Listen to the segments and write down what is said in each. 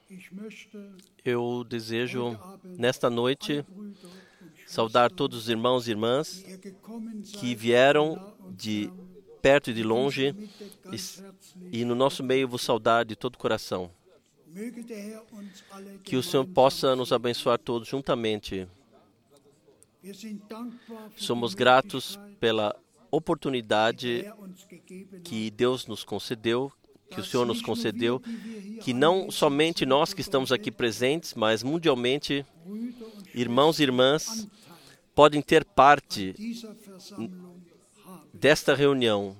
Eu desejo, nesta noite, saudar todos os irmãos e irmãs que vieram de perto e de longe e no nosso meio vos saudar de todo o coração. Que o Senhor possa nos abençoar todos juntamente. Somos gratos pela oportunidade que Deus nos concedeu, que o Senhor nos concedeu, que não somente nós que estamos aqui presentes, mas mundialmente, irmãos e irmãs, podem ter parte desta reunião.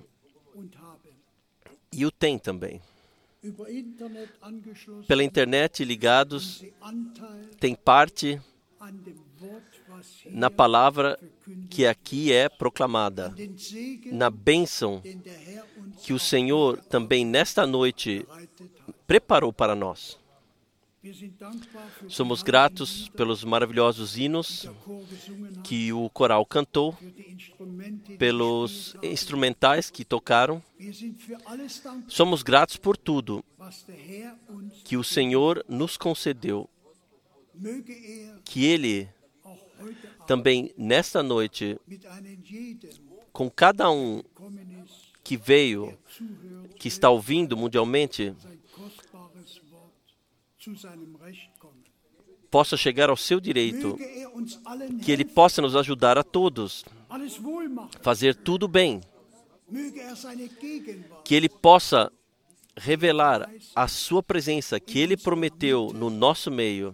E o tem também. Pela internet ligados, tem parte na palavra que aqui é proclamada, na bênção que o Senhor também nesta noite preparou para nós. Somos gratos pelos maravilhosos hinos que o coral cantou, pelos instrumentais que tocaram. Somos gratos por tudo que o Senhor nos concedeu. Que Ele também nesta noite, com cada um que veio, que está ouvindo mundialmente, possa chegar ao seu direito, que Ele possa nos ajudar a todos, fazer tudo bem, que Ele possa revelar a sua presença, que Ele prometeu no nosso meio.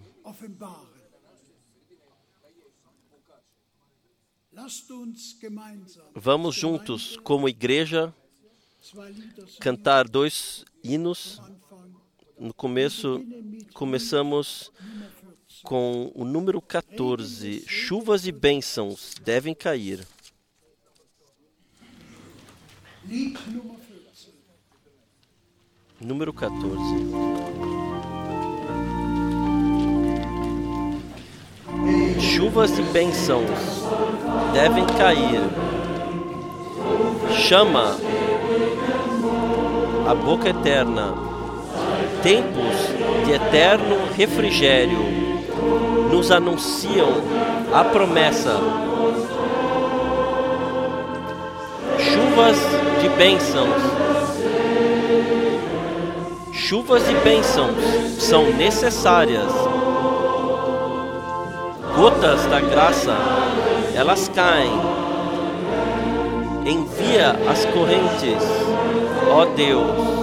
Vamos juntos, como igreja, cantar 2 hinos. No começo, começamos com o número 14. Chuvas e bênçãos devem cair. Número 14. Chuvas e bênçãos devem cair. Chama a boca eterna. Tempos de eterno refrigério nos anunciam a promessa. Chuvas de bênçãos. Chuvas e bênçãos são necessárias. Gotas da graça, elas caem. Envia as correntes, ó Deus.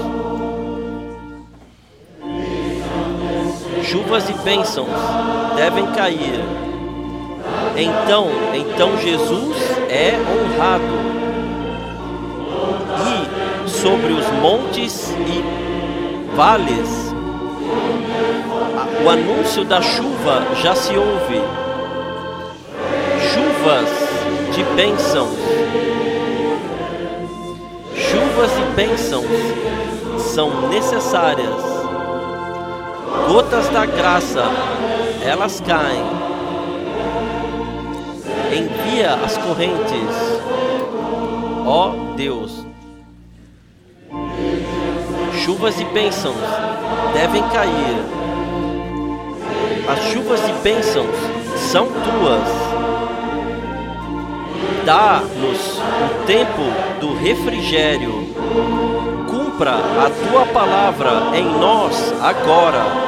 Chuvas e bênçãos devem cair. Então Jesus é honrado. E sobre os montes e vales, o anúncio da chuva já se ouve. Chuvas de bênçãos. Chuvas e bênçãos são necessárias. Gotas da graça, elas caem. Envia as correntes, ó Deus. Chuvas e bênçãos devem cair. As chuvas e bênçãos são tuas. Dá-nos o tempo do refrigério. Cumpra a tua palavra em nós agora.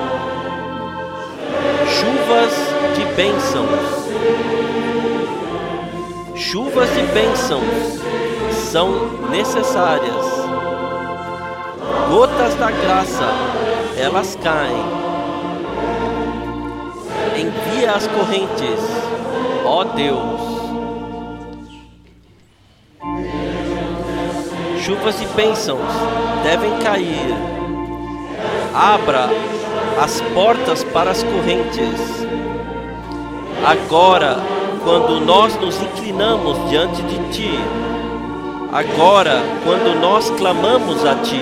Chuvas de bênçãos. Chuvas e bênçãos são necessárias. Gotas da graça, elas caem. Envia as correntes, ó Deus. Chuvas e bênçãos devem cair. Abra as portas para as correntes. Agora, quando nós nos inclinamos diante de Ti, agora, quando nós clamamos a Ti,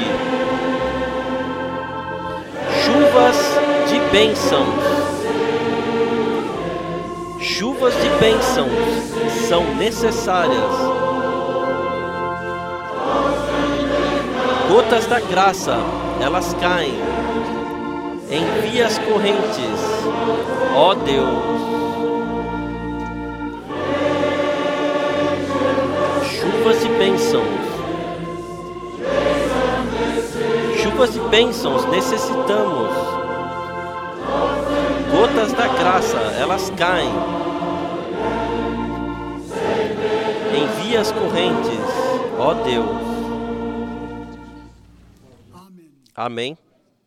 chuvas de bênçãos. Chuvas de bênçãos são necessárias. Gotas da graça, elas caem. Envia as correntes, ó Deus. Chuvas e bênçãos. Chuvas e bênçãos necessitamos. Gotas da graça, elas caem. Envia as correntes, ó Deus. Amém.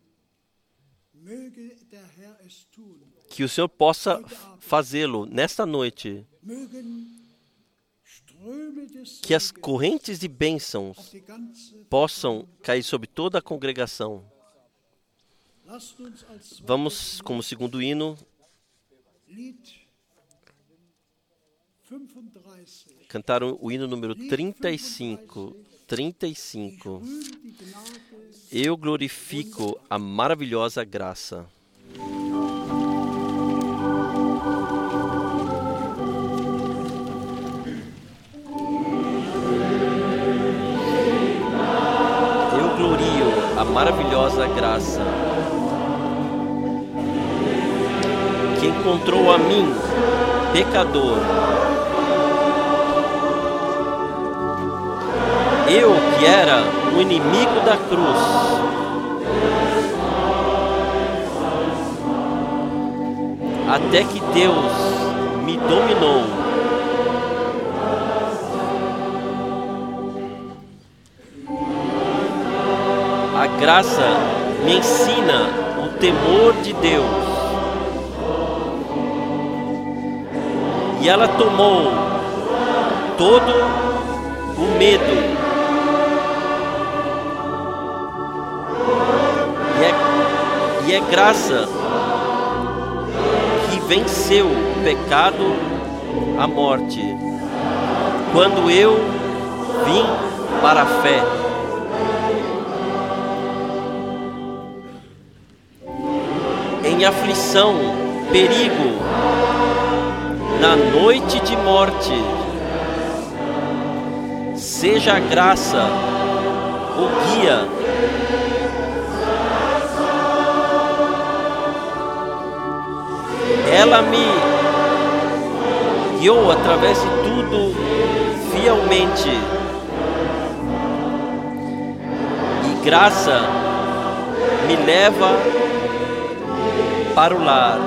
Que o Senhor possa fazê-lo nesta noite. Que as correntes de bênçãos possam cair sobre toda a congregação. Vamos, como segundo hino, cantar o hino número 35. 35. Eu glorifico a maravilhosa graça. Eu glorio a maravilhosa graça que encontrou a mim, pecador. Eu que era o inimigo da cruz, até que Deus me dominou. A graça me ensina o temor de Deus. E ela tomou todo o medo. E é graça que venceu o pecado, a morte, quando eu vim para a fé. Em aflição, perigo, na noite de morte, seja a graça o guia. Ela me guiou através de tudo fielmente. E graça me leva para o lar.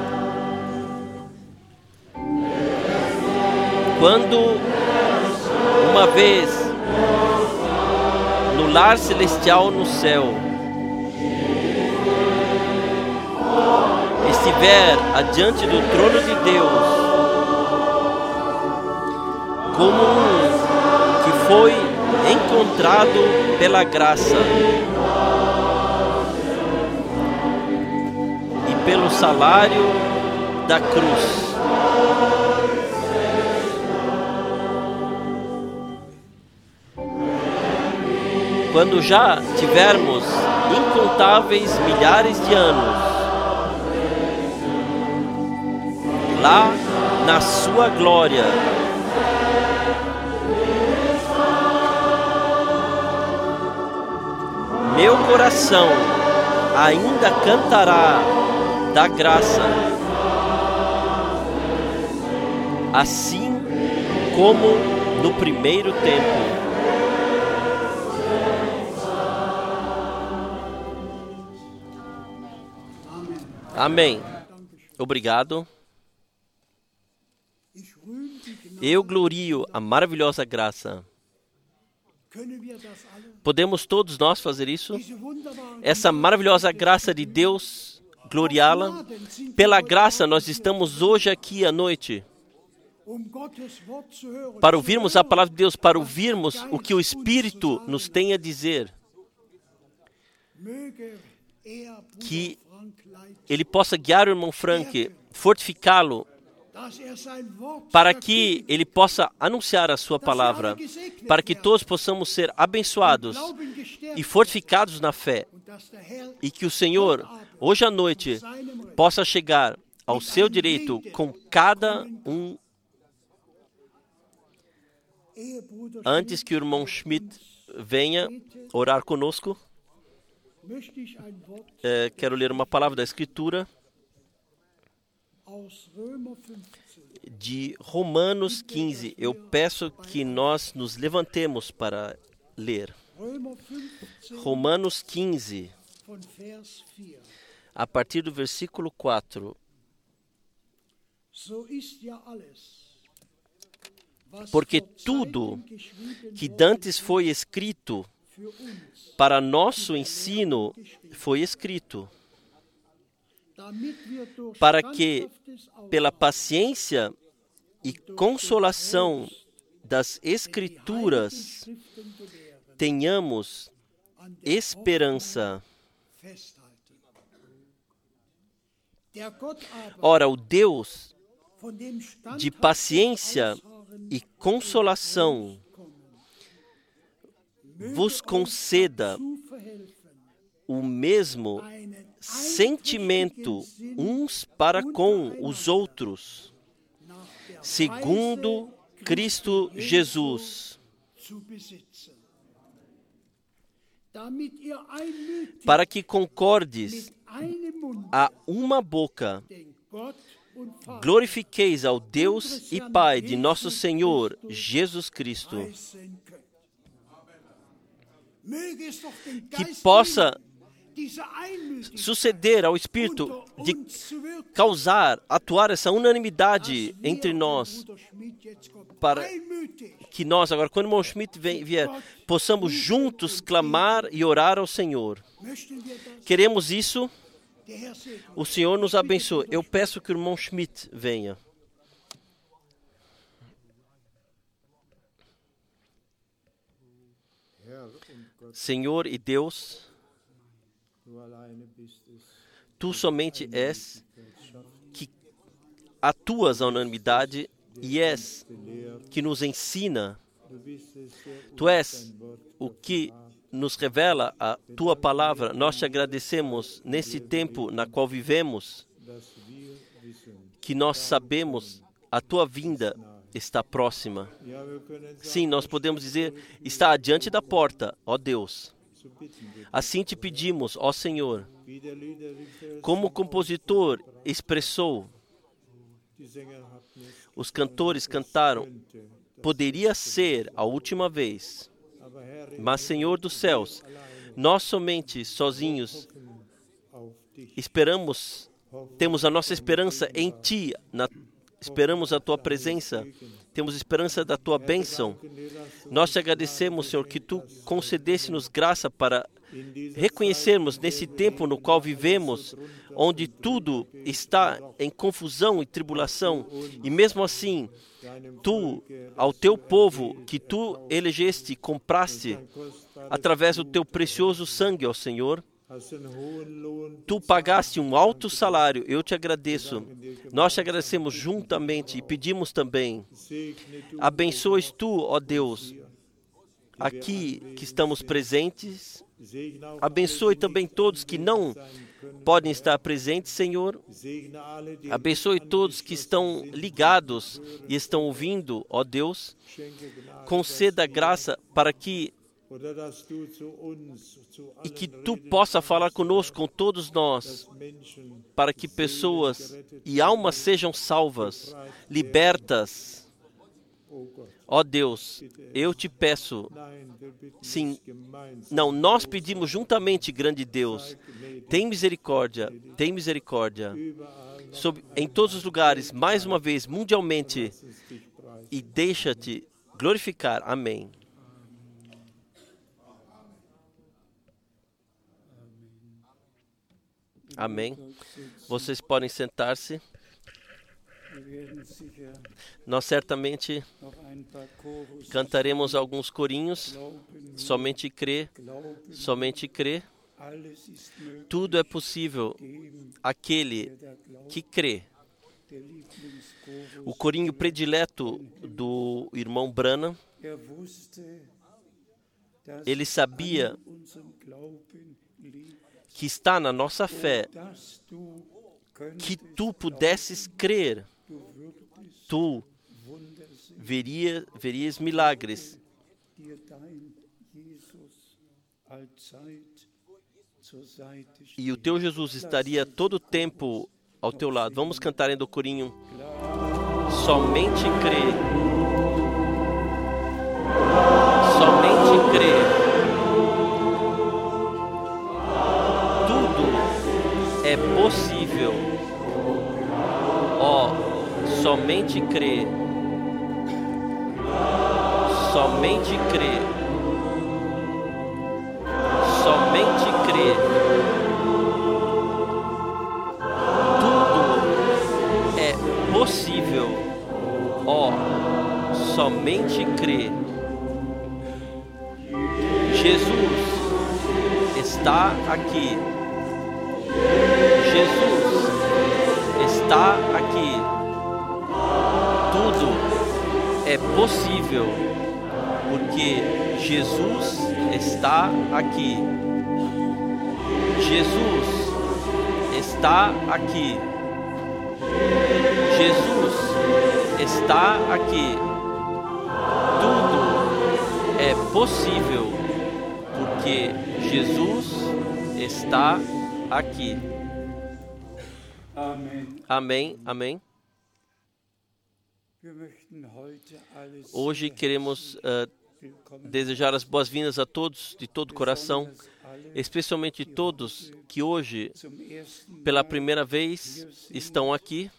Quando uma vez no lar celestial no céu estiver adiante do trono de Deus, como um que foi encontrado pela graça e pelo salário da cruz. Quando já tivermos incontáveis milhares de anos lá na sua glória, meu coração ainda cantará da graça, assim como no primeiro tempo. Amém. Obrigado. Eu glorio a maravilhosa graça. Podemos todos nós fazer isso? Essa maravilhosa graça de Deus, gloriá-la. Pela graça nós estamos hoje aqui à noite para ouvirmos a palavra de Deus, para ouvirmos o que o Espírito nos tem a dizer. Que Ele possa guiar o irmão Frank, fortificá-lo, para que ele possa anunciar a sua palavra, para que todos possamos ser abençoados e fortificados na fé, e que o Senhor, hoje à noite, possa chegar ao seu direito com cada um. Antes que o irmão Schmidt venha orar conosco, quero ler uma palavra da Escritura de Romanos 15. Eu peço que nós nos levantemos para ler. Romanos 15, a partir do versículo 4. Porque tudo que dantes foi escrito para nosso ensino foi escrito, para que, pela paciência e consolação das Escrituras, tenhamos esperança. Ora, o Deus de paciência e consolação vos conceda o mesmo sentimento uns para com os outros, segundo Cristo Jesus, para que concordes a uma boca, glorifiqueis ao Deus e Pai de nosso Senhor Jesus Cristo. Que possa suceder ao Espírito de causar, atuar essa unanimidade entre nós, para que nós, agora, quando o irmão Schmidt vier, possamos juntos clamar e orar ao Senhor. Queremos isso? O Senhor nos abençoe. Eu peço que o irmão Schmidt venha. Senhor e Deus, Tu somente és que atuas a unanimidade e és que nos ensina. Tu és o que nos revela a Tua palavra. Nós te agradecemos nesse tempo na qual vivemos, que nós sabemos a Tua vinda está próxima. Sim, nós podemos dizer, está adiante da porta, ó Deus. Assim te pedimos, ó Senhor, como o compositor expressou, os cantores cantaram, poderia ser a última vez, mas Senhor dos céus, nós somente sozinhos esperamos, temos a nossa esperança em Ti, esperamos a Tua presença, temos esperança da Tua bênção. Nós te agradecemos, Senhor, que Tu concedesse-nos graça para reconhecermos nesse tempo no qual vivemos, onde tudo está em confusão e tribulação, e mesmo assim, Tu, ao Teu povo, que Tu elegeste, compraste, através do Teu precioso sangue, ó Senhor, Tu pagaste um alto salário, eu te agradeço. Nós te agradecemos juntamente e pedimos também, abençoes Tu, ó Deus, aqui que estamos presentes, abençoe também todos que não podem estar presentes, Senhor. Abençoe todos que estão ligados e estão ouvindo, ó Deus. Conceda graça para que e que Tu possa falar conosco, com todos nós, para que pessoas e almas sejam salvas, libertas. Ó Deus, eu te peço, sim, não, nós pedimos juntamente, grande Deus, tem misericórdia, em todos os lugares, mais uma vez, mundialmente, e deixa-te glorificar. Amém. Amém. Vocês podem sentar-se. Nós certamente cantaremos alguns corinhos. Somente crê, somente crê. Tudo é possível àquele que crê. O corinho predileto do irmão Branham, ele sabia que está na nossa fé, que tu pudesses crer, tu verias milagres. e o teu Jesus estaria todo o tempo ao teu lado. Vamos cantar ainda o corinho. Somente crê. Somente crê. Tudo é possível. Ó, somente crê. Somente crê. Somente crê. Tudo é possível. Ó, somente crê. Jesus está aqui. Jesus está aqui. Tudo é possível, porque Jesus está aqui. Jesus está aqui. Jesus está aqui. Tudo é possível, porque Jesus está aqui. Amém, amém. Hoje queremos desejar as boas-vindas a todos, de todo o coração, especialmente todos que hoje, pela primeira vez, estão aqui.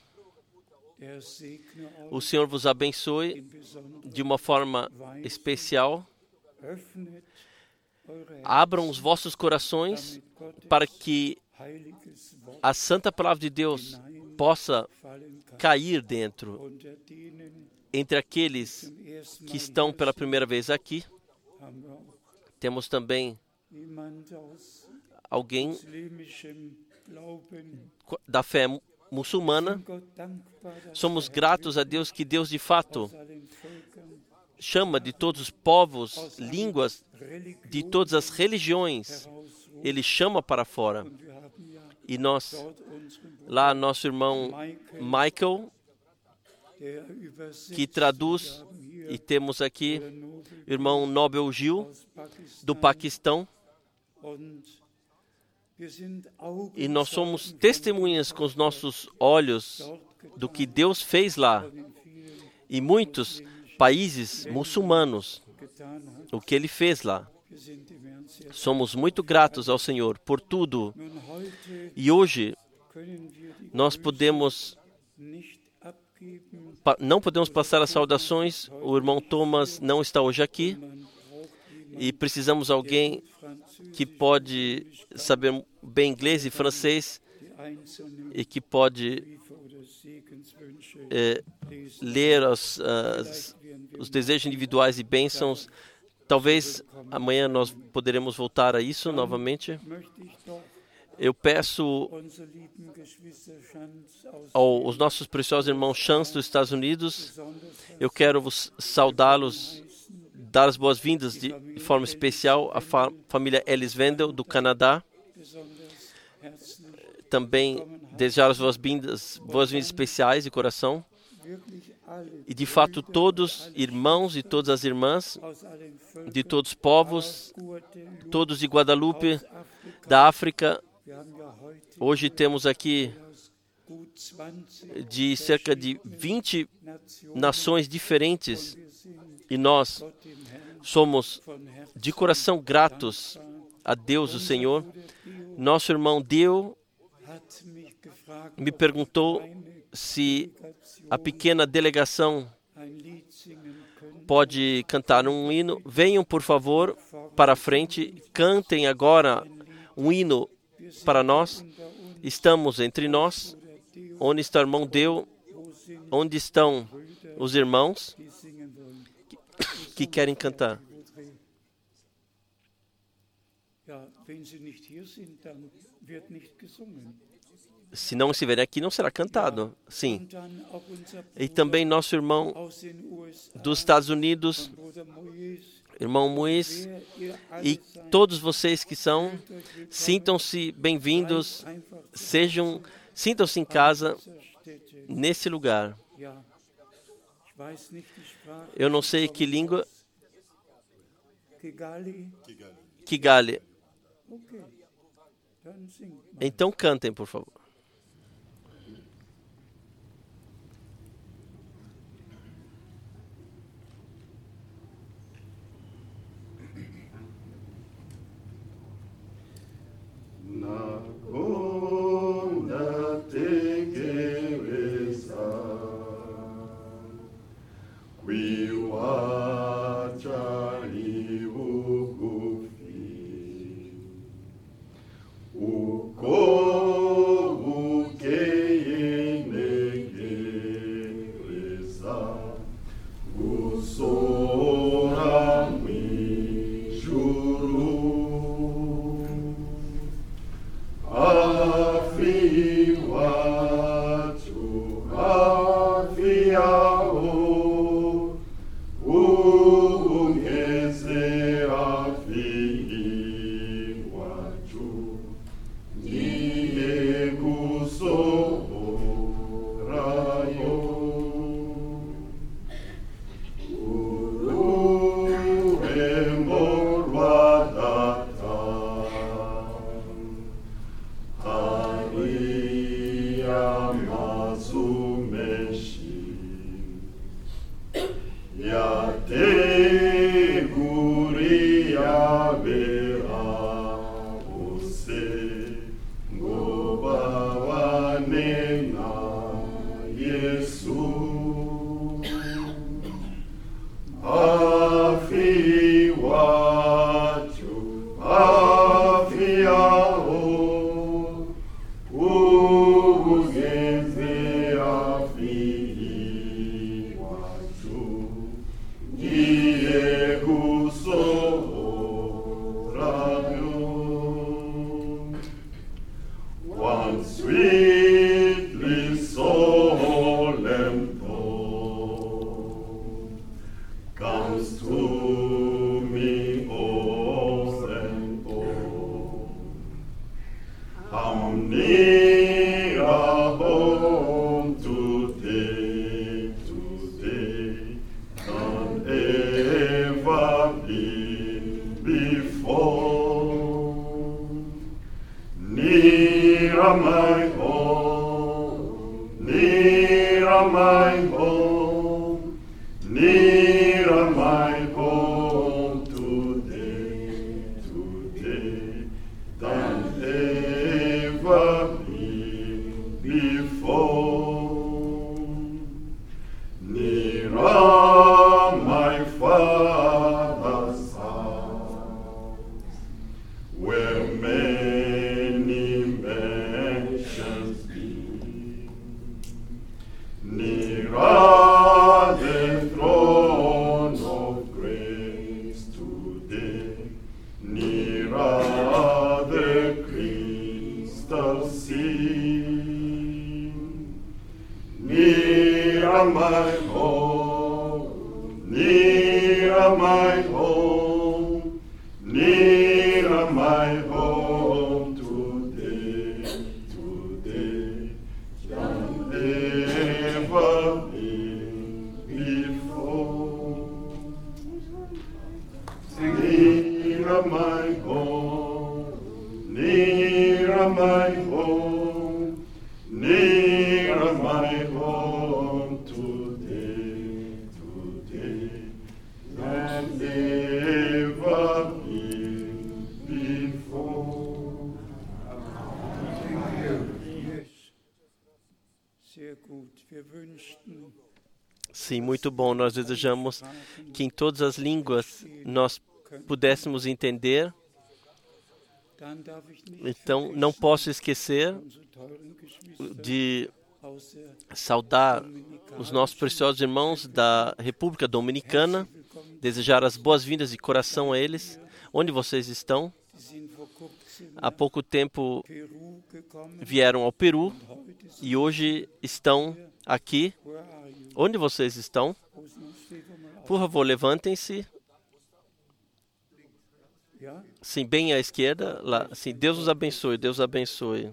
O Senhor vos abençoe de uma forma especial. Abram os vossos corações para que a santa palavra de Deus possa cair dentro. Entre aqueles que estão pela primeira vez aqui, temos também alguém da fé muçulmana. Somos gratos a Deus que Deus, de fato, chama de todos os povos, línguas, de todas as religiões. Ele chama para fora. E nós, lá, nosso irmão Michael, que traduz, e temos aqui o irmão Nobel Gil, do Paquistão. E nós somos testemunhas com os nossos olhos do que Deus fez lá. E muitos países muçulmanos, o que Ele fez lá. Somos muito gratos ao Senhor por tudo. E hoje, nós não podemos passar as saudações. O irmão Thomas não está hoje aqui. E precisamos de alguém que pode saber bem inglês e francês e que pode ler os desejos individuais e bésãos. Talvez amanhã nós poderemos voltar a isso novamente. Eu peço aos nossos preciosos irmãos Chans dos Estados Unidos, eu quero vos saudá-los, dar as boas-vindas de forma especial à família Ellis Wendel, do Canadá. Também desejar as boas-vindas especiais de coração. E, de fato, todos irmãos e todas as irmãs de todos os povos, todos de Guadalupe, da África. Hoje temos aqui de cerca de 20 nações diferentes e nós somos de coração gratos a Deus, o Senhor. Nosso irmão Deu me perguntou se a pequena delegação pode cantar um hino. Venham, por favor, para a frente. Cantem agora um hino para nós. Estamos entre nós. Onde está o irmão Deu? Onde estão os irmãos que querem cantar? Se não estiverem aqui, não será cantado. Sim. E também nosso irmão dos Estados Unidos, irmão Mois, e todos vocês que são, sintam-se bem-vindos, sintam-se em casa nesse lugar. Eu não sei que língua. Kigali. Então cantem, por favor. Sim, muito bom. Nós desejamos que em todas as línguas nós pudéssemos entender. Então, não posso esquecer de saudar os nossos preciosos irmãos da República Dominicana, desejar as boas-vindas de coração a eles. Onde vocês estão? Há pouco tempo vieram ao Peru e hoje estão aqui. Onde vocês estão? Por favor, levantem-se. Sim, bem à esquerda. Lá. Sim, Deus os abençoe, Deus abençoe.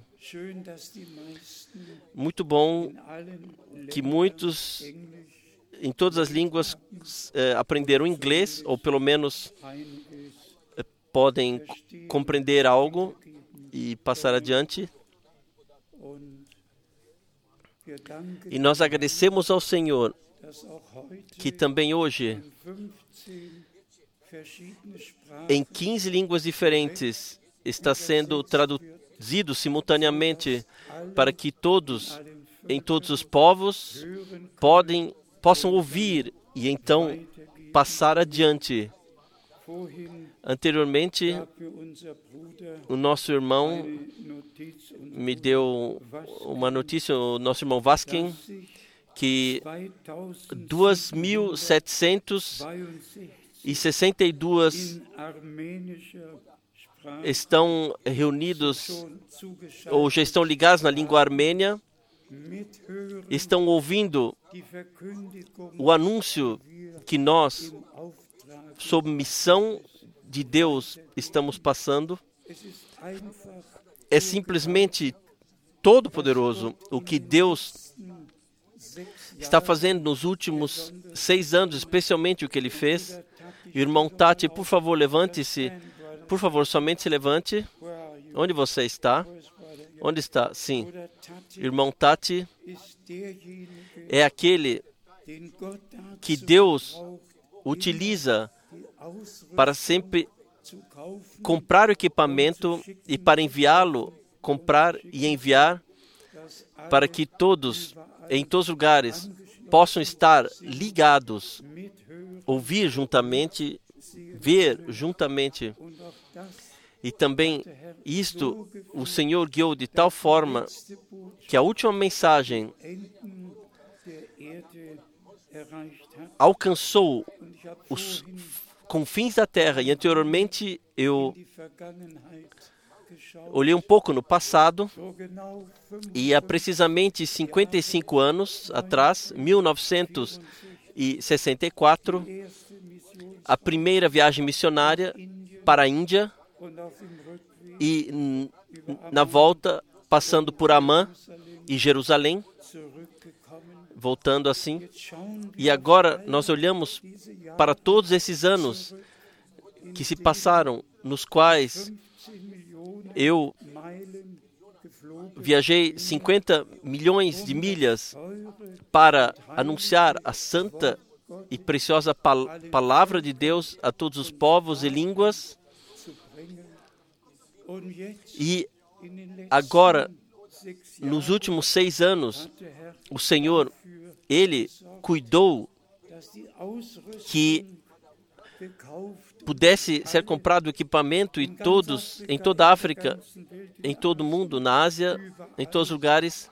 Muito bom que muitos, em todas as línguas, aprenderam inglês, ou pelo menos podem compreender algo. e passar adiante. E nós agradecemos ao Senhor que também hoje, em 15 línguas diferentes, está sendo traduzido simultaneamente para que todos, em todos os povos, possam ouvir e então passar adiante. Anteriormente, o nosso irmão me deu uma notícia, o nosso irmão Vasquin, que 2.762 estão reunidos ou já estão ligados na língua armênia, estão ouvindo o anúncio que nós, sob missão de Deus, estamos passando. É simplesmente todo-poderoso o que Deus está fazendo nos últimos 6 anos, especialmente o que Ele fez. Irmão Tati, por favor, levante-se. Por favor, somente se levante. Onde você está? Onde está? Sim. Irmão Tati é aquele que Deus utiliza para sempre comprar o equipamento e para enviá-lo, comprar e enviar, para que todos, em todos os lugares, possam estar ligados, ouvir juntamente, ver juntamente. E também isto o Senhor guiou de tal forma que a última mensagem alcançou os confins da terra. E anteriormente eu olhei um pouco no passado e há precisamente 55 anos atrás, 1964, a primeira viagem missionária para a Índia e na volta passando por Amã e Jerusalém, voltando assim. E agora nós olhamos para todos esses anos que se passaram, nos quais eu viajei 50 milhões de milhas para anunciar a santa e preciosa palavra de Deus a todos os povos e línguas. E agora, nos últimos 6 anos, o Senhor, Ele cuidou que pudesse ser comprado equipamento e todos, em toda a África, em todo o mundo, na Ásia, em todos os lugares,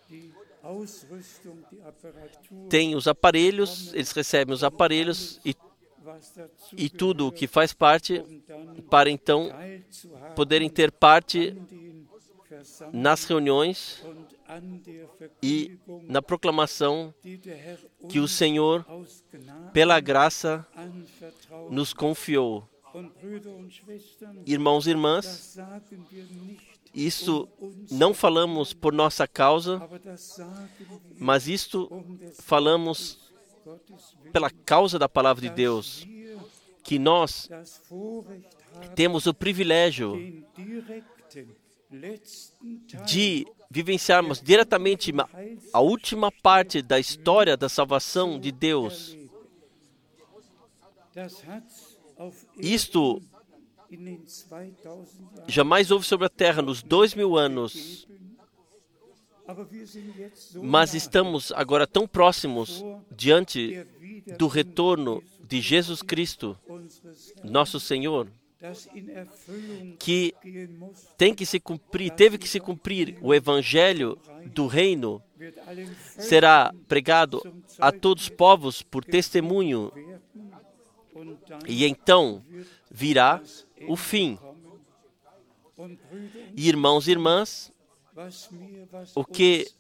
tem os aparelhos, eles recebem os aparelhos e tudo o que faz parte para então poderem ter parte nas reuniões e na proclamação que o Senhor, pela graça, nos confiou. Irmãos e irmãs, isso não falamos por nossa causa, mas isto falamos pela causa da palavra de Deus, que nós temos o privilégio de vivenciarmos diretamente a última parte da história da salvação de Deus. Isto jamais houve sobre a terra nos 2000 anos, mas estamos agora tão próximos diante do retorno de Jesus Cristo, nosso Senhor, que teve que se cumprir o evangelho do reino, será pregado a todos os povos por testemunho, e então virá o fim. Irmãos e irmãs, o que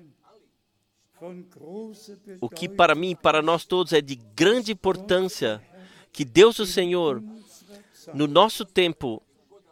para mim, para nós todos, é de grande importância, que Deus o Senhor, no nosso tempo,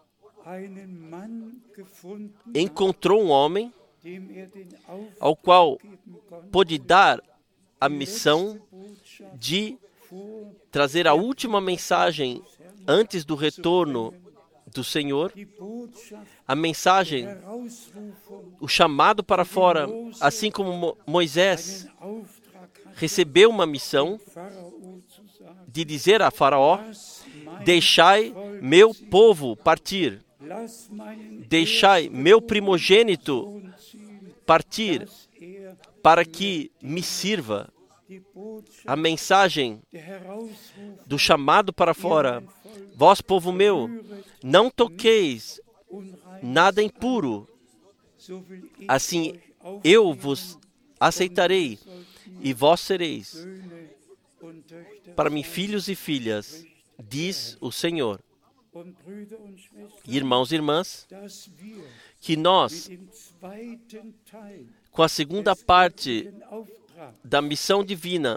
encontrou um homem ao qual pôde dar a missão de trazer a última mensagem antes do retorno do Senhor, a mensagem, o chamado para fora, assim como Moisés recebeu uma missão de dizer a Faraó: deixai meu povo partir, deixai meu primogênito partir, para que me sirva. A mensagem do chamado para fora: vós, povo meu, não toqueis nada impuro, assim eu vos aceitarei, e vós sereis para mim filhos e filhas, diz o Senhor. Irmãos e irmãs, que nós, com a segunda parte da missão divina,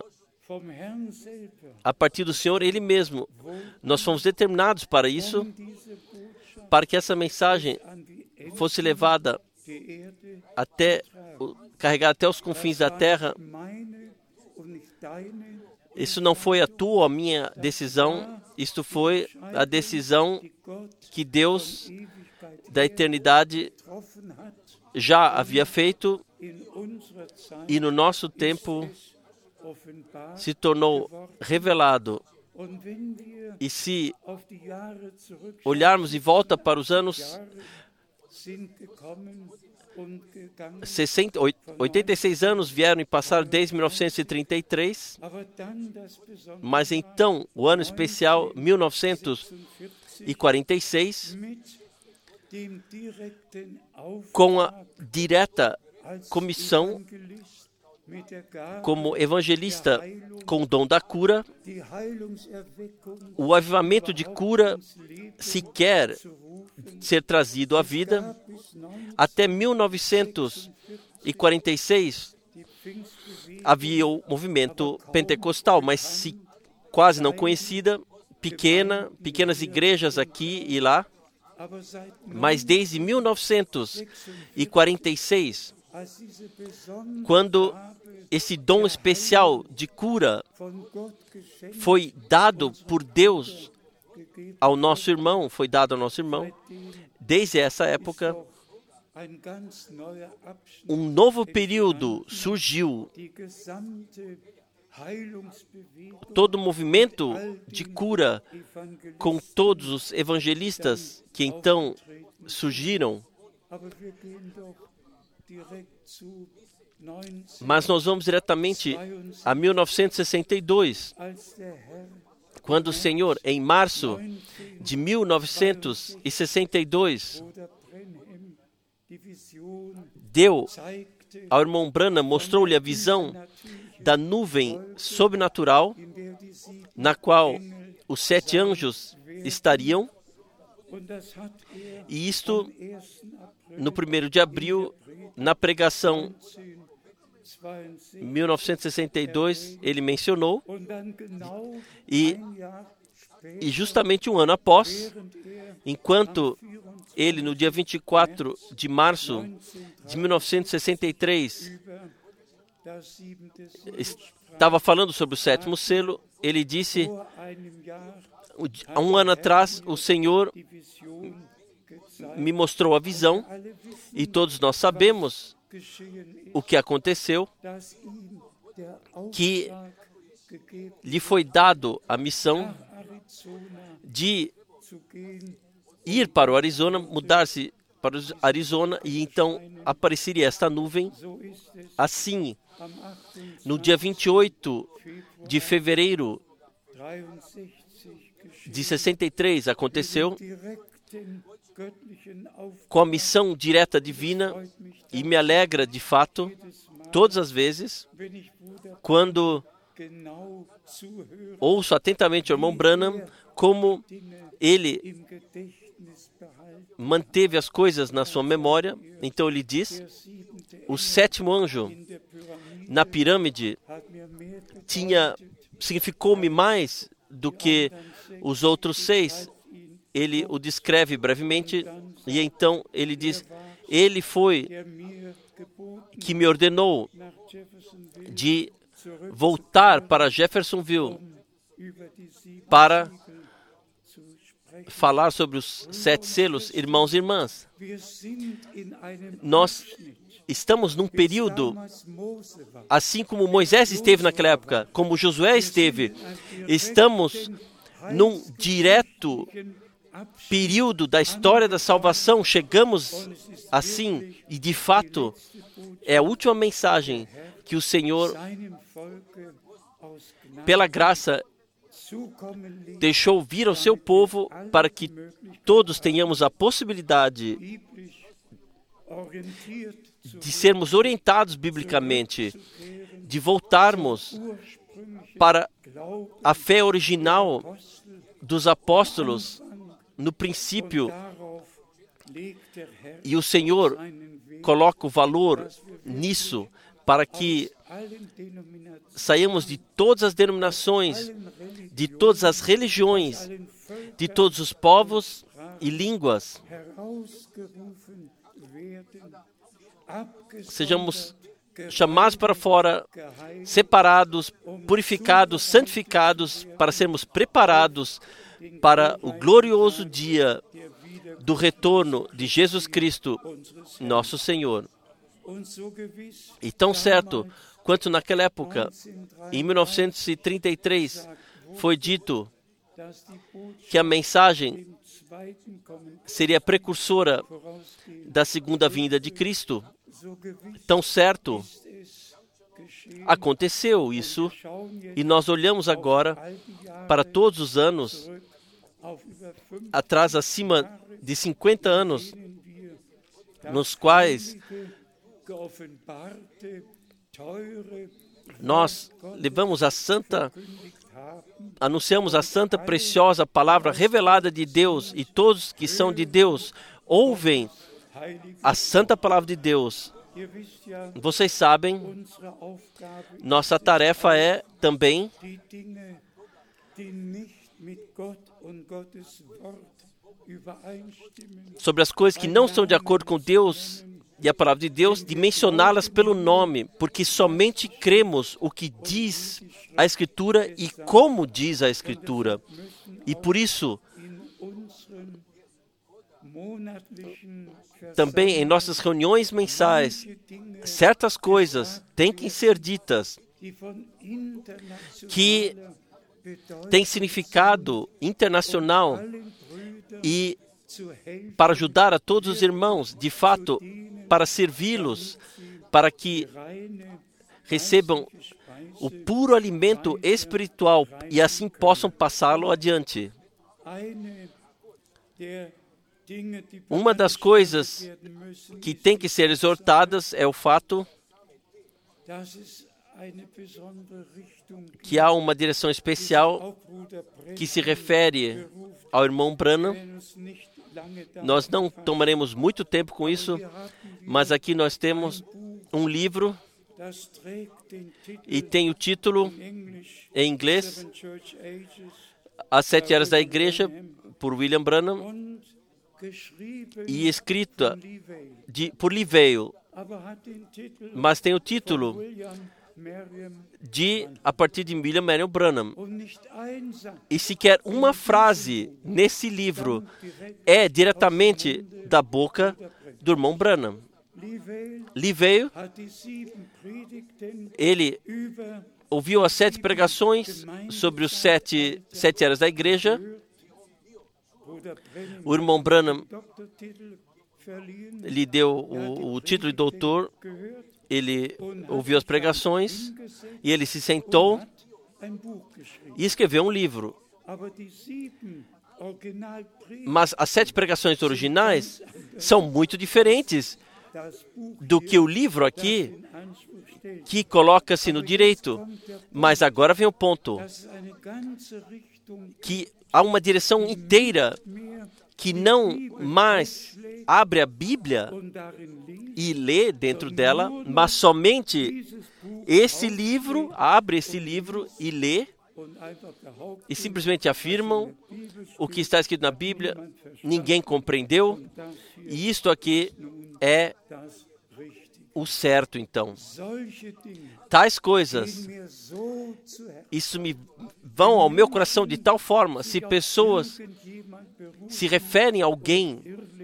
a partir do Senhor, Ele mesmo, nós fomos determinados para isso, para que essa mensagem fosse levada carregada até os confins da terra. Isso não foi a tua ou a minha decisão, isto foi a decisão que Deus, da eternidade, já havia feito, e no nosso tempo se tornou revelado. E se olharmos em volta para os anos 86 anos vieram e passaram desde 1933, mas então o ano especial 1946, com a direta comissão como evangelista com o dom da cura, o avivamento de cura se quer ser trazido à vida. Até 1946 havia o movimento pentecostal, mas quase não conhecida, pequenas igrejas aqui e lá. Mas desde 1946, quando esse dom especial de cura foi dado por Deus ao nosso irmão, desde essa época, um novo período surgiu. Todo o movimento de cura, com todos os evangelistas que então surgiram. Mas nós vamos diretamente a 1962, quando o Senhor, em março de 1962, deu ao irmão Branham, mostrou-lhe a visão da nuvem sobrenatural, na qual os 7 anjos estariam, e isto, no 1º de abril, na pregação 1962, ele mencionou, e justamente um ano após, enquanto ele, no dia 24 de março de 1963, estava falando sobre o 7º selo, ele disse: há um ano atrás, o Senhor me mostrou a visão, e todos nós sabemos o que aconteceu, que lhe foi dado a missão de ir para o Arizona, mudar-se para o Arizona, e então apareceria esta nuvem. Assim, no dia 28 de fevereiro de 63 aconteceu, com a missão direta divina, e me alegra de fato, todas as vezes, quando ouço atentamente o irmão Branham, como ele manteve as coisas na sua memória. Então ele diz: o 7º anjo na pirâmide significou-me mais do que os outros 6. Ele o descreve brevemente, e então ele diz: ele foi que me ordenou de voltar para Jeffersonville para falar sobre os 7 selos, irmãos e irmãs. Nós estamos num período, assim como Moisés esteve naquela época, como Josué esteve, estamos num direto período da história da salvação. Chegamos assim, e de fato, é a última mensagem que o Senhor, pela graça, deixou vir ao seu povo para que todos tenhamos a possibilidade de sermos orientados biblicamente, de voltarmos para a fé original dos apóstolos no princípio. E o Senhor coloca o valor nisso para que saiamos de todas as denominações, de todas as religiões, de todos os povos e línguas. Sejamos chamados para fora, separados, purificados, santificados, para sermos preparados para o glorioso dia do retorno de Jesus Cristo, nosso Senhor. E tão certo quanto naquela época, em 1933, foi dito que a mensagem seria precursora da segunda vinda de Cristo. Tão certo aconteceu isso, e nós olhamos agora para todos os anos atrás, acima de 50 anos, nos quais nós anunciamos a santa, preciosa palavra revelada de Deus, e todos que são de Deus ouvem a santa palavra de Deus. Vocês sabem, nossa tarefa é também sobre as coisas que não estão de acordo com Deus e a palavra de Deus, de mencioná-las pelo nome, porque somente cremos o que diz a Escritura e como diz a Escritura. E por isso, também em nossas reuniões mensais, certas coisas têm que ser ditas que têm significado internacional, e para ajudar a todos os irmãos, de fato, para servi-los, para que recebam o puro alimento espiritual e assim possam passá-lo adiante. Uma das coisas que tem que ser exortadas é o fato que há uma direção especial que se refere ao irmão Branham. Nós não tomaremos muito tempo com isso, mas aqui nós temos um livro e tem o título em inglês, As 7 Eras da Igreja, por William Branham, e escrita por Livale, mas tem o título a partir de William Marion Branham. E sequer uma frase nesse livro é diretamente da boca do irmão Branham. Livale, ele ouviu as 7 pregações sobre os 7 eras da igreja. O irmão Branham lhe deu o título de doutor. Ele ouviu as pregações e ele se sentou e escreveu um livro. Mas as 7 pregações originais são muito diferentes do que o livro aqui, que coloca-se no direito. Mas agora vem o ponto, que há uma direção inteira que não mais abre a Bíblia e lê dentro dela, mas somente esse livro, abre esse livro e lê, e simplesmente afirmam o que está escrito na Bíblia, ninguém compreendeu, e isto aqui é o certo, então. Tais coisas, isso me vão ao meu coração de tal forma, se pessoas se referem a alguém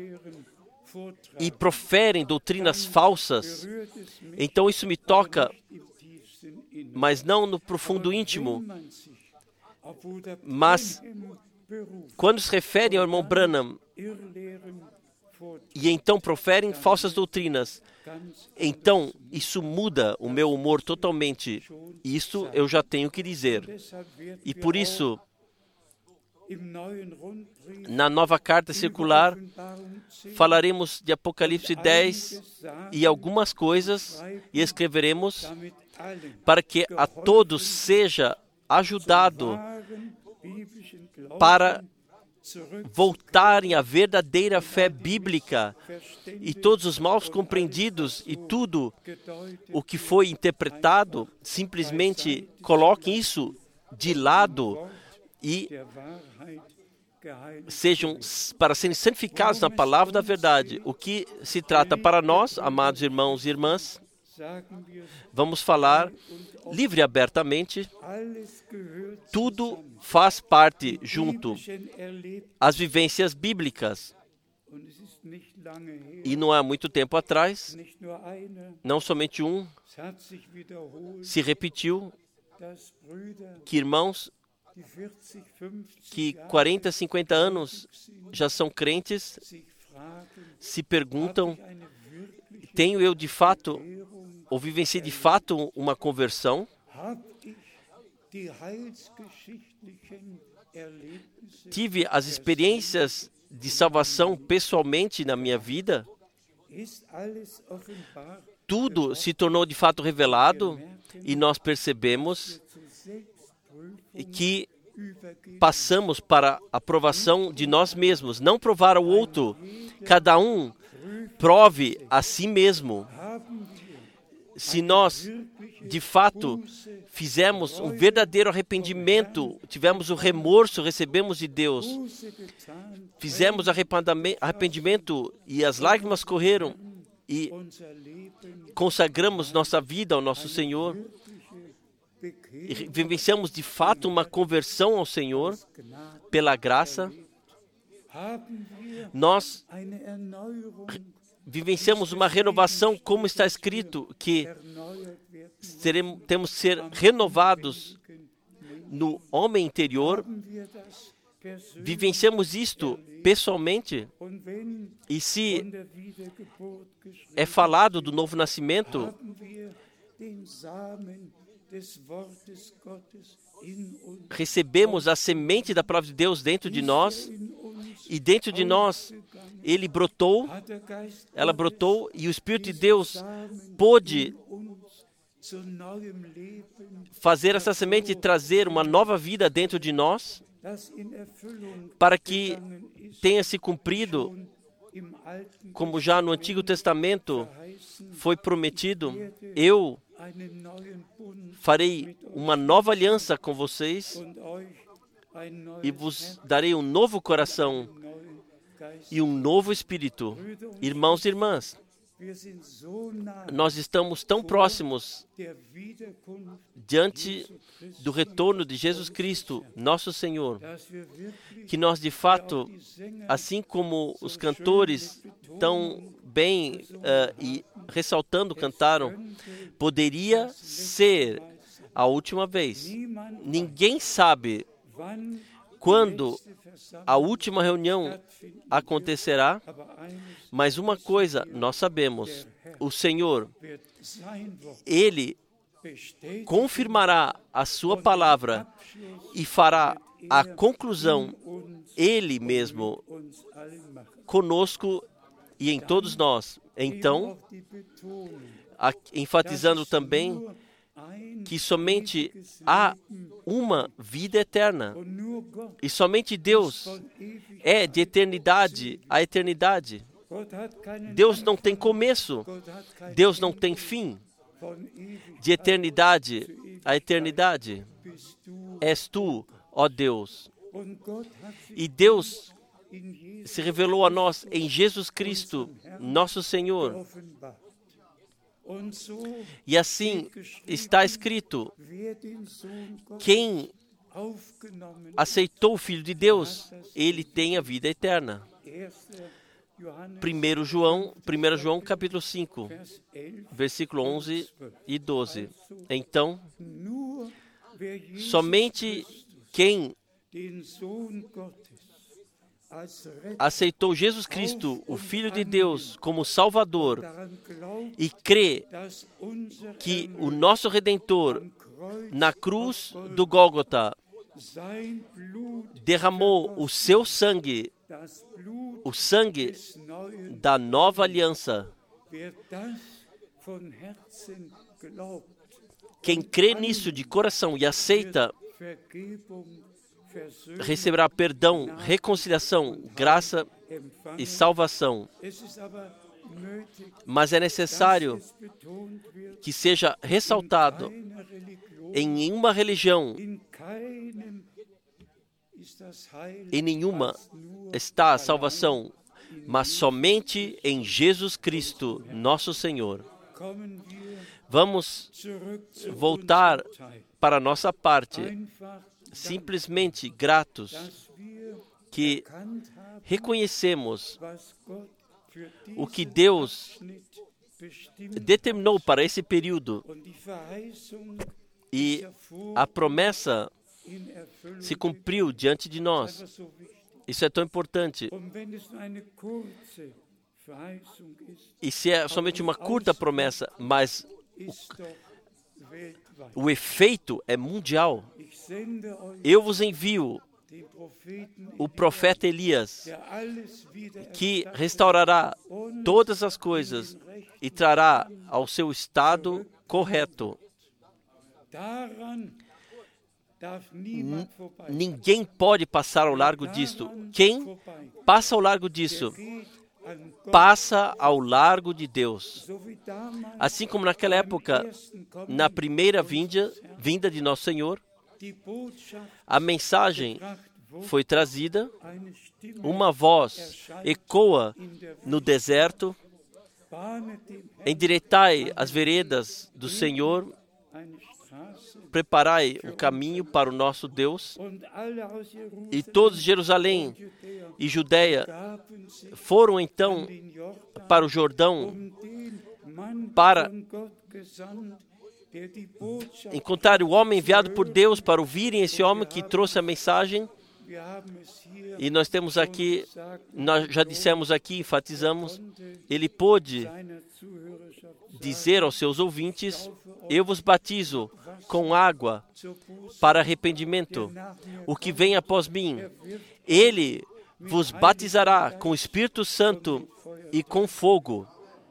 e proferem doutrinas falsas, então isso me toca, mas não no profundo íntimo. Mas quando se referem ao irmão Branham e então proferem falsas doutrinas, então isso muda o meu humor totalmente. Isso eu já tenho que dizer. E por isso, na nova carta circular, falaremos de Apocalipse 10 e algumas coisas e escreveremos para que a todos seja ajudado para voltarem à verdadeira fé bíblica e todos os mal compreendidos e tudo o que foi interpretado, simplesmente coloquem isso de lado e sejam para serem santificados na palavra da verdade. O que se trata para nós, amados irmãos e irmãs, vamos falar livre e abertamente. Tudo faz parte junto às vivências bíblicas. E não há muito tempo atrás, não somente se repetiu que irmãos que 40, 50 anos já são crentes se perguntam: tenho eu de fato, ou vivenciei de fato uma conversão? Tive as experiências de salvação pessoalmente na minha vida? Tudo se tornou de fato revelado e nós percebemos que passamos para a aprovação de nós mesmos, não provar ao outro. Cada um prove a si mesmo. Se nós, de fato, fizemos um verdadeiro arrependimento, tivemos o remorso, recebemos de Deus, fizemos arrependimento e as lágrimas correram e consagramos nossa vida ao nosso Senhor, e vivenciamos de fato uma conversão ao Senhor pela graça, nós vivenciamos uma renovação, como está escrito, que temos que ser renovados no homem interior. Vivenciamos isto pessoalmente. E se é falado do novo nascimento, recebemos a semente da palavra de Deus dentro de nós, e dentro de nós ela brotou, e o Espírito de Deus pôde fazer essa semente trazer uma nova vida dentro de nós, para que tenha se cumprido, como já no Antigo Testamento foi prometido: eu farei uma nova aliança com vocês e vos darei um novo coração e um novo espírito. Irmãos e irmãs, nós estamos tão próximos diante do retorno de Jesus Cristo, nosso Senhor, que nós de fato, assim como os cantores tão bem e ressaltando cantaram, poderia ser a última vez. Ninguém sabe quando a última reunião acontecerá, mas uma coisa nós sabemos: o Senhor, Ele confirmará a sua palavra e fará a conclusão, Ele mesmo, conosco e em todos nós. Então, enfatizando também que somente há uma vida eterna, e somente Deus é de eternidade a eternidade. Deus não tem começo, Deus não tem fim. De eternidade a eternidade és tu, ó Deus. E Deus se revelou a nós em Jesus Cristo, nosso Senhor. E assim está escrito: quem aceitou o Filho de Deus, ele tem a vida eterna. 1 João capítulo 5, versículo 11 e 12. Então, somente quem aceitou Jesus Cristo, o Filho de Deus, como Salvador e crê que o nosso Redentor, na cruz do Gólgota, derramou o seu sangue, o sangue da nova aliança. Quem crê nisso de coração e aceita, receberá perdão, reconciliação, graça e salvação. Mas é necessário que seja ressaltado: em nenhuma religião, em nenhuma está a salvação, mas somente em Jesus Cristo, nosso Senhor. Vamos voltar para a nossa parte, simplesmente gratos que reconhecemos o que Deus determinou para esse período, e a promessa se cumpriu diante de nós. Isso é tão importante. E se é somente uma curta promessa, mas o efeito é mundial. Eu vos envio o profeta Elias, que restaurará todas as coisas e trará ao seu estado correto. Ninguém pode passar ao largo disto. Quem passa ao largo disso, passa ao largo de Deus. Assim como naquela época, na primeira vinda de Nosso Senhor, a mensagem foi trazida, uma voz ecoa no deserto: endireitai as veredas do Senhor, preparai um caminho para o nosso Deus. E todos de Jerusalém e Judeia foram então para o Jordão para encontrar o homem enviado por Deus, para ouvirem esse homem que trouxe a mensagem. E nós temos aqui, nós já dissemos aqui, enfatizamos, ele pôde dizer aos seus ouvintes: eu vos batizo com água para arrependimento. O que vem após mim, ele vos batizará com o Espírito Santo e com fogo.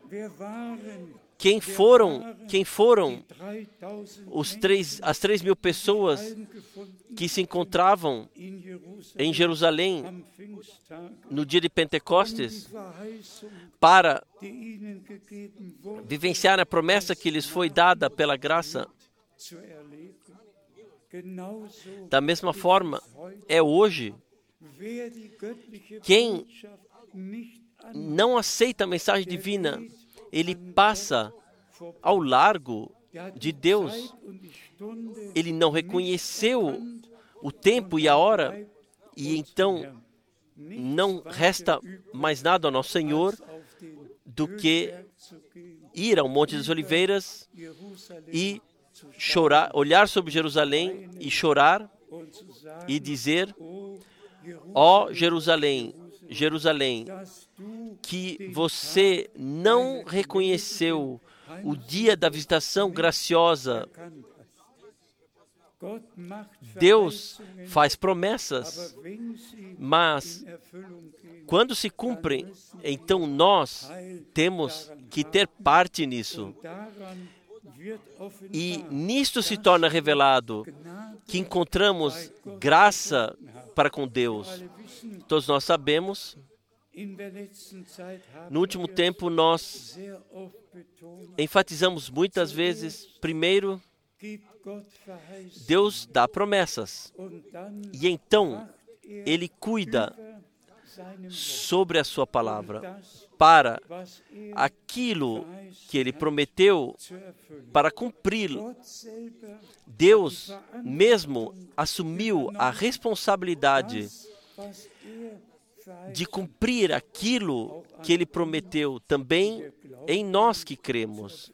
Quem foram as 3.000 pessoas que se encontravam em Jerusalém no dia de Pentecostes para vivenciar a promessa que lhes foi dada pela graça? Da mesma forma, é hoje. Quem não aceita a mensagem divina, ele passa ao largo de Deus. Ele não reconheceu o tempo e a hora, e então não resta mais nada ao nosso Senhor do que ir ao Monte das Oliveiras e chorar, olhar sobre Jerusalém e chorar e dizer: ó Jerusalém, Jerusalém, que você não reconheceu o dia da visitação graciosa. Deus faz promessas, mas quando se cumprem, então nós temos que ter parte nisso. E nisto se torna revelado que encontramos graça para com Deus. Todos nós sabemos, no último tempo nós enfatizamos muitas vezes, primeiro, Deus dá promessas, e então Ele cuida sobre a sua palavra. para aquilo que Ele prometeu para cumpri-lo. Deus mesmo assumiu a responsabilidade de cumprir aquilo que Ele prometeu também em nós que cremos.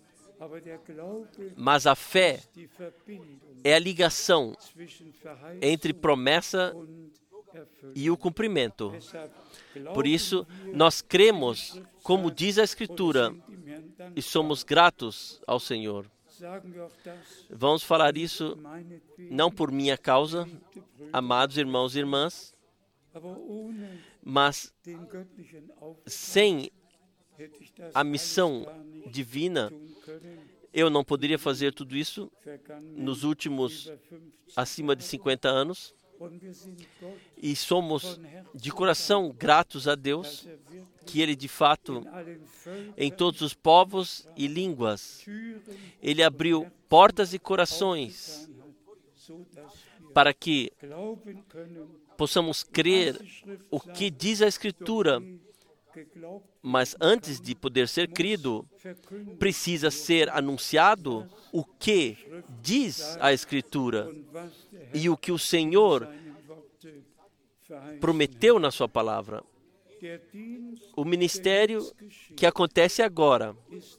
Mas a fé é a ligação entre promessa e o cumprimento. Por isso, nós cremos, como diz a Escritura, e somos gratos ao Senhor. Vamos falar isso não por minha causa, amados irmãos e irmãs, mas sem a missão divina, eu não poderia fazer tudo isso nos últimos acima de 50 anos. E somos de coração gratos a Deus que Ele de fato, em todos os povos e línguas, Ele abriu portas e corações para que possamos crer o que diz a Escritura. Mas antes de poder ser crido, precisa ser anunciado o que diz a Escritura e o que o Senhor prometeu na sua palavra. O ministério que acontece agora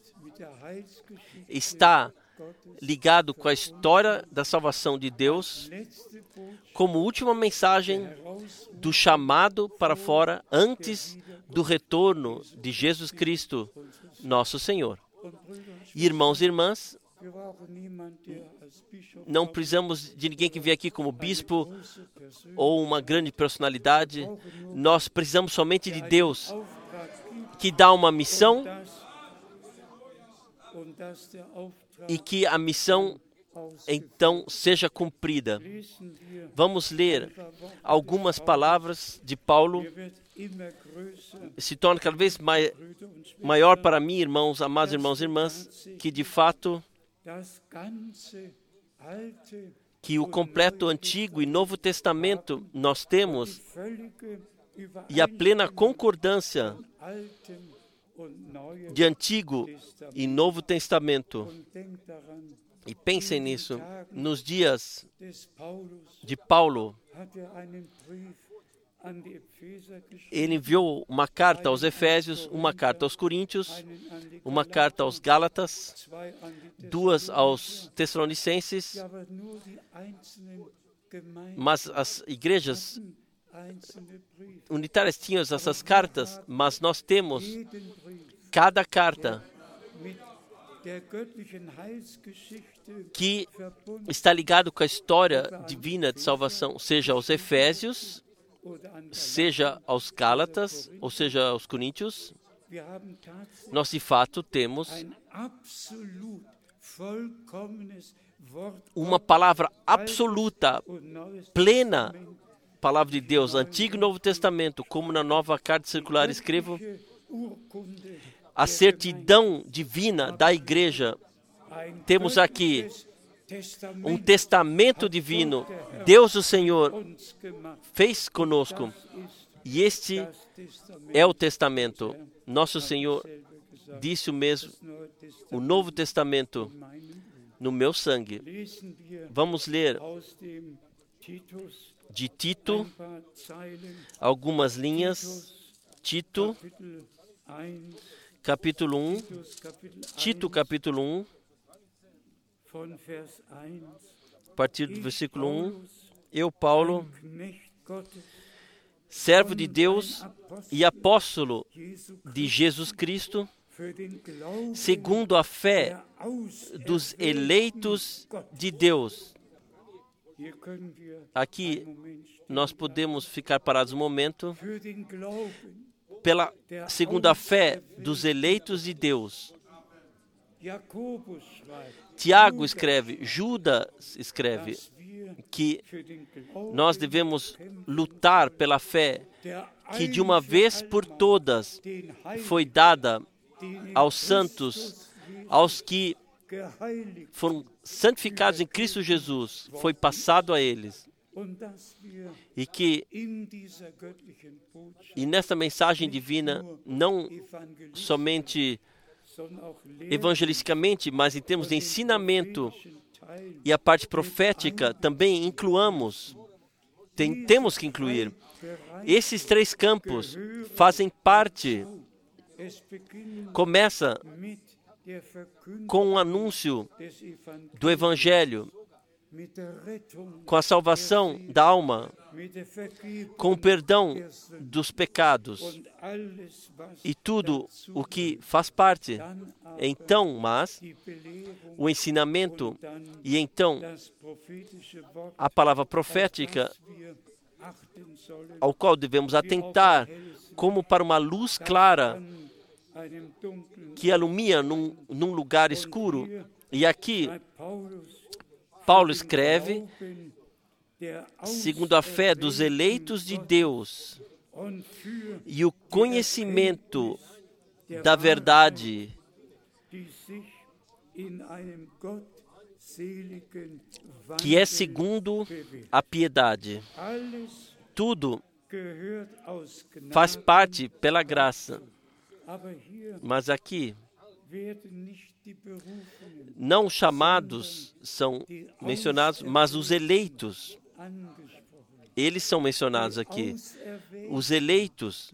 está ligado com a história da salvação de Deus como última mensagem do chamado para fora antes do retorno de Jesus Cristo, nosso Senhor. Irmãos e irmãs, não precisamos de ninguém que venha aqui como bispo ou uma grande personalidade. Nós precisamos somente de Deus, que dá uma missão e que a missão então seja cumprida. Vamos ler algumas palavras de Paulo. Se torna cada vez maior para mim, irmãos, amados irmãos e irmãs, que de fato que o completo Antigo e Novo Testamento nós temos e a plena concordância de Antigo e Novo Testamento. E pensem nisso, nos dias de Paulo, ele enviou uma carta aos Efésios, uma carta aos Coríntios, uma carta aos Gálatas, duas aos Tessalonicenses, mas as igrejas unitárias tinham essas cartas, mas nós temos cada carta que está ligado com a história divina de salvação, seja aos Efésios, seja aos Gálatas, ou seja aos Coríntios. Nós de fato temos uma palavra absoluta, plena, palavra de Deus, Antigo e Novo Testamento, como na nova carta circular escrevo, a certidão divina da igreja. Temos aqui um testamento divino. Deus, o Senhor, fez conosco. E este é o testamento. Nosso Senhor disse o mesmo, o Novo Testamento, no meu sangue. Vamos ler de Tito, algumas linhas. Tito, capítulo 1. Tito, capítulo 1. A partir do versículo 1, eu, Paulo, servo de Deus e apóstolo de Jesus Cristo, segundo a fé dos eleitos de Deus. Aqui nós podemos ficar parados um momento. Segundo a fé dos eleitos de Deus. Tiago escreve, Judas escreve, que nós devemos lutar pela fé que de uma vez por todas foi dada aos santos, aos que foram santificados em Cristo Jesus, foi passado a eles. E nessa mensagem divina, não somente evangelisticamente, mas em termos de ensinamento e a parte profética, também incluamos, temos que incluir. Esses 3 campos fazem parte, começa com o anúncio do Evangelho, com a salvação da alma, com o perdão dos pecados e tudo o que faz parte. Então, mas, o ensinamento e então a palavra profética, ao qual devemos atentar como para uma luz clara que alumia num lugar escuro. E aqui, Paulo escreve, segundo a fé dos eleitos de Deus e o conhecimento da verdade, que é segundo a piedade. Tudo faz parte pela graça. Mas aqui, não os chamados são mencionados, mas os eleitos. Eles são mencionados aqui. Os eleitos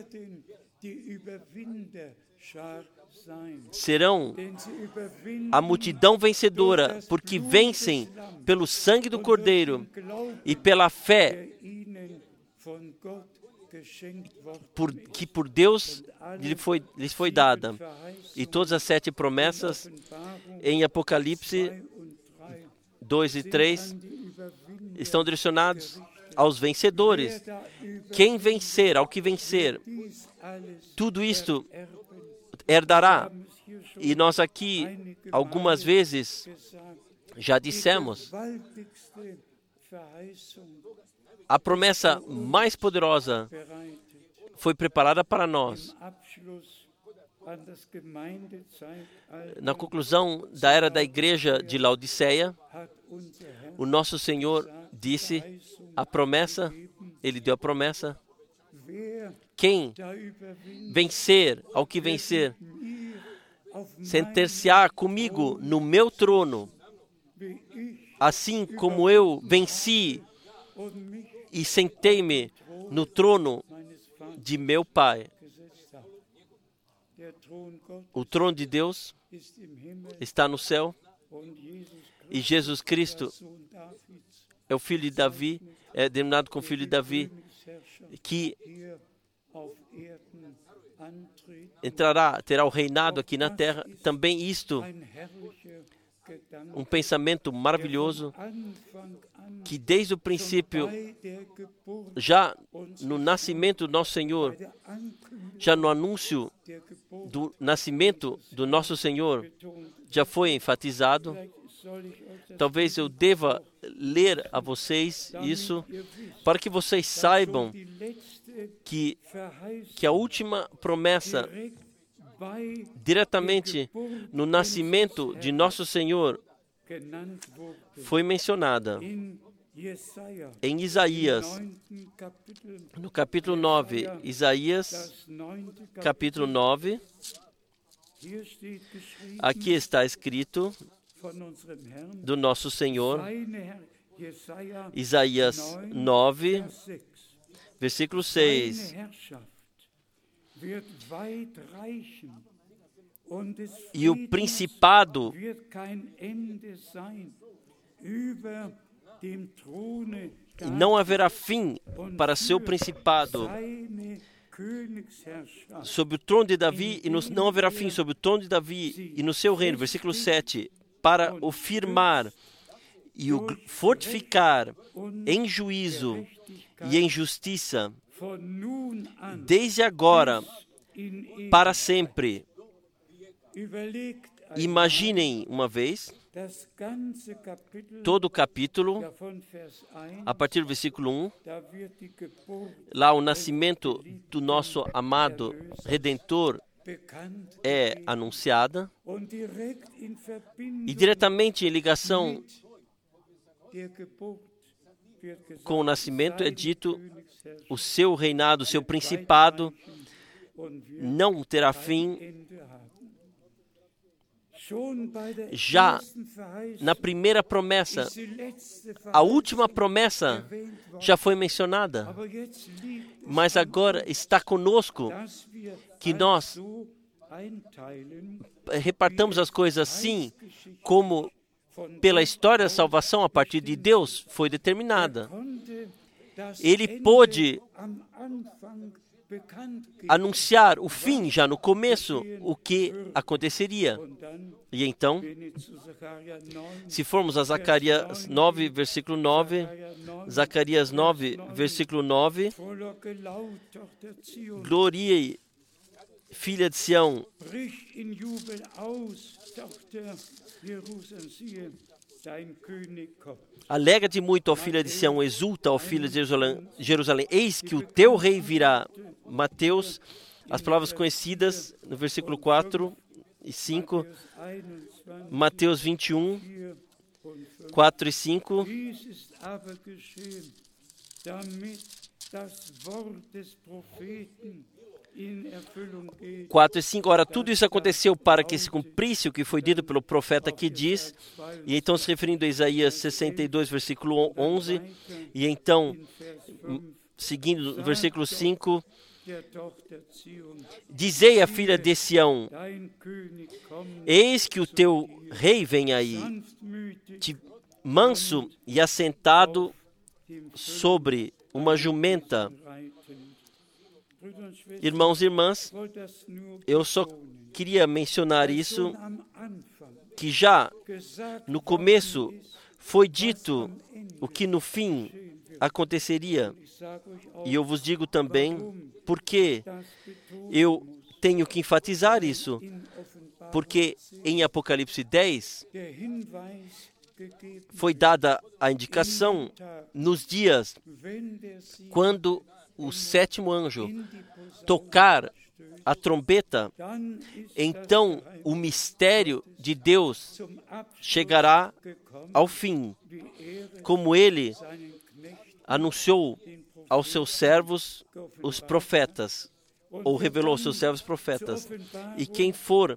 serão a multidão vencedora, porque vencem pelo sangue do Cordeiro e pela fé que por Deus lhes foi dada. E todas as 7 promessas em Apocalipse 2 e 3 estão direcionados aos vencedores. Quem vencer, ao que vencer, tudo isto herdará. E nós aqui, algumas vezes, já dissemos, a promessa mais poderosa foi preparada para nós. Na conclusão da era da igreja de Laodiceia, o nosso Senhor disse a promessa, Ele deu a promessa: quem vencer, ao que vencer, sentar-se-á comigo no meu trono, assim como eu venci e sentei-me no trono de meu Pai. O trono de Deus está no céu e Jesus Cristo é o filho de Davi, é denominado como filho de Davi, que terá o reinado aqui na terra. Também isto, um pensamento maravilhoso, que desde o princípio, já no nascimento do nosso Senhor, já no anúncio do nascimento do nosso Senhor, já foi enfatizado. Talvez eu deva ler a vocês isso, para que vocês saibam que a última promessa, diretamente no nascimento de nosso Senhor, foi mencionada em Isaías, no capítulo 9. Isaías, capítulo 9. Aqui está escrito do nosso Senhor, Isaías 9, versículo 6. E o principado não haverá fim para seu principado sobre o trono de Davi, e não haverá fim sobre o trono de Davi e no seu reino. Versículo 7. Para o firmar e o fortificar em juízo e em justiça, desde agora para sempre. Imaginem uma vez todo o capítulo, a partir do versículo 1, lá o nascimento do nosso amado Redentor é anunciada, e diretamente em ligação com o nascimento é dito, o seu reinado, o seu principado não terá fim. Já na primeira promessa, a última promessa já foi mencionada, mas agora está conosco que nós repartamos as coisas assim, como pela história da salvação a partir de Deus foi determinada. Ele pôde anunciar o fim já no começo, o que aconteceria. E então, se formos a Zacarias 9, versículo 9, Zacarias 9, versículo 9, glorie, filha de Sião, alegra-te muito, ó filha de Sião, exulta, ó filha de Jerusalém, eis que o teu rei virá. Mateus, as palavras conhecidas no versículo 4 e 5, Mateus 21, 4 e 5. 4 e 5, ora, tudo isso aconteceu para que se cumprisse o que foi dito pelo profeta que diz, e então se referindo a Isaías 62, versículo 11, e então, seguindo o versículo 5, dizei à filha de Sião, eis que o teu rei vem aí, manso e assentado sobre uma jumenta. Irmãos e irmãs, eu só queria mencionar isso, que já no começo foi dito o que no fim aconteceria. E eu vos digo também porque eu tenho que enfatizar isso. Porque em Apocalipse 10 foi dada a indicação nos dias quando o sétimo anjo tocar a trombeta, então o mistério de Deus chegará ao fim, como ele anunciou aos seus servos, os profetas, ou revelou aos seus servos profetas. E quem for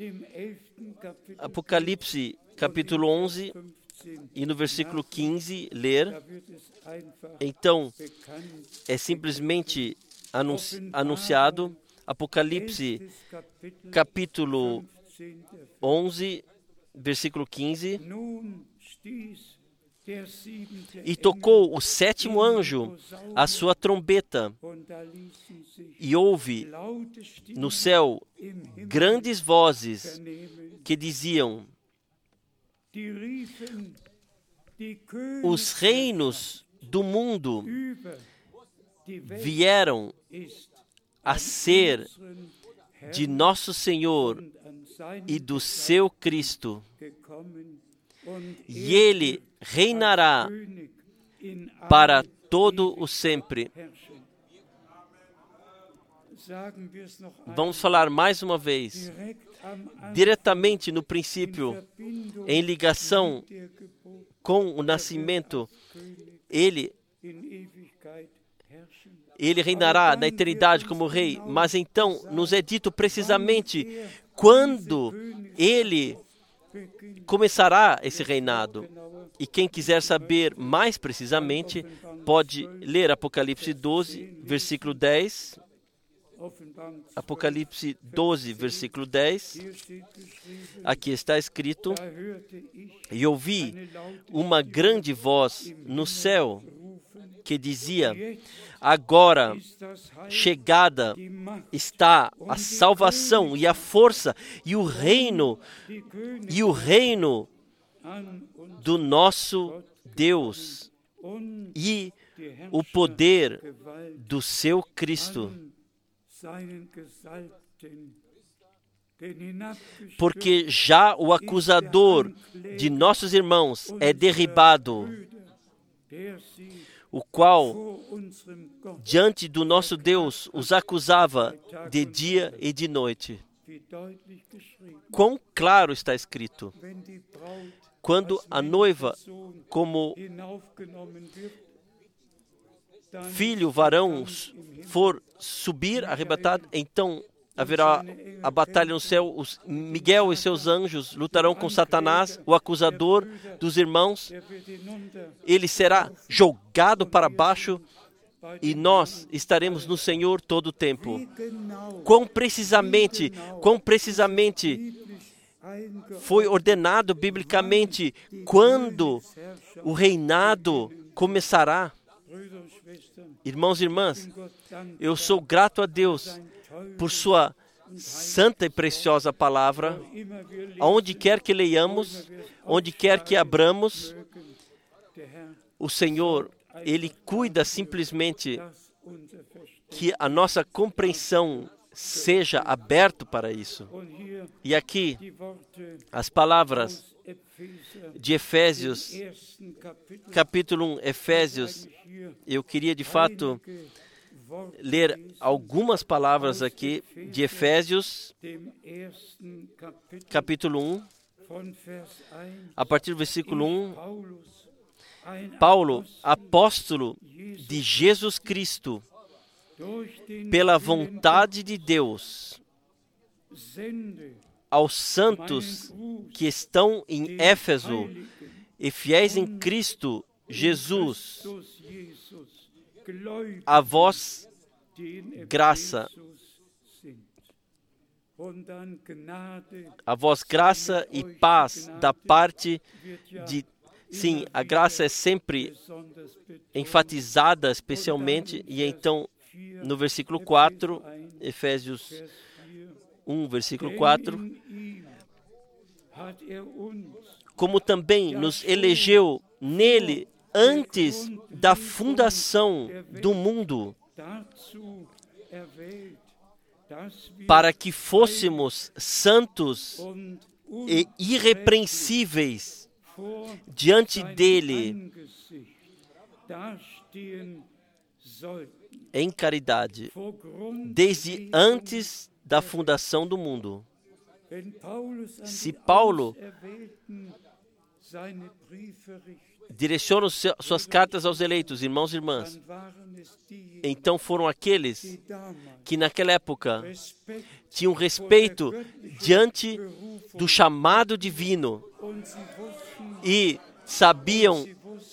Apocalipse capítulo 11 e no versículo 15 ler, então é simplesmente anunciado. Apocalipse capítulo 11, versículo 15. E tocou o sétimo anjo a sua trombeta, e houve no céu grandes vozes que diziam: os reinos do mundo vieram a ser de nosso Senhor e do seu Cristo, e ele reinará para todo o sempre. Vamos falar mais uma vez, diretamente no princípio, em ligação com o nascimento, ele reinará na eternidade como rei, mas então nos é dito precisamente quando ele começará esse reinado. E quem quiser saber mais precisamente, pode ler Apocalipse 12, versículo 10. Apocalipse 12, versículo 10. Aqui está escrito: e ouvi uma grande voz no céu que dizia: agora chegada está a salvação e a força e o reino do nosso Deus e o poder do seu Cristo. Porque já o acusador de nossos irmãos é derribado, o qual diante do nosso Deus os acusava de dia e de noite. Quão claro está escrito! Quando a noiva, como filho varão for subir arrebatado, então haverá a batalha no céu. Miguel e seus anjos lutarão com Satanás, o acusador dos irmãos. Ele será jogado para baixo e nós estaremos no Senhor todo o tempo. Quão precisamente foi ordenado biblicamente quando o reinado começará. Irmãos e irmãs, eu sou grato a Deus por sua santa e preciosa palavra. Aonde quer que leiamos, onde quer que abramos, o Senhor, Ele cuida simplesmente que a nossa compreensão seja aberta para isso. E aqui, as palavras de Efésios, capítulo 1, Efésios, eu queria de fato ler algumas palavras aqui de Efésios, capítulo 1, a partir do versículo 1. Paulo, apóstolo de Jesus Cristo, pela vontade de Deus, aos santos que estão em Éfeso e fiéis em Cristo Jesus, a vós graça, e paz da parte de... Sim, a graça é sempre enfatizada especialmente, e então no versículo 4, Efésios 1, versículo 4, como também nos elegeu nele antes da fundação do mundo, para que fôssemos santos e irrepreensíveis diante dele em caridade, desde antes da fundação do mundo. Se Paulo direciona suas cartas aos eleitos, irmãos e irmãs, então foram aqueles que naquela época tinham respeito diante do chamado divino e sabiam,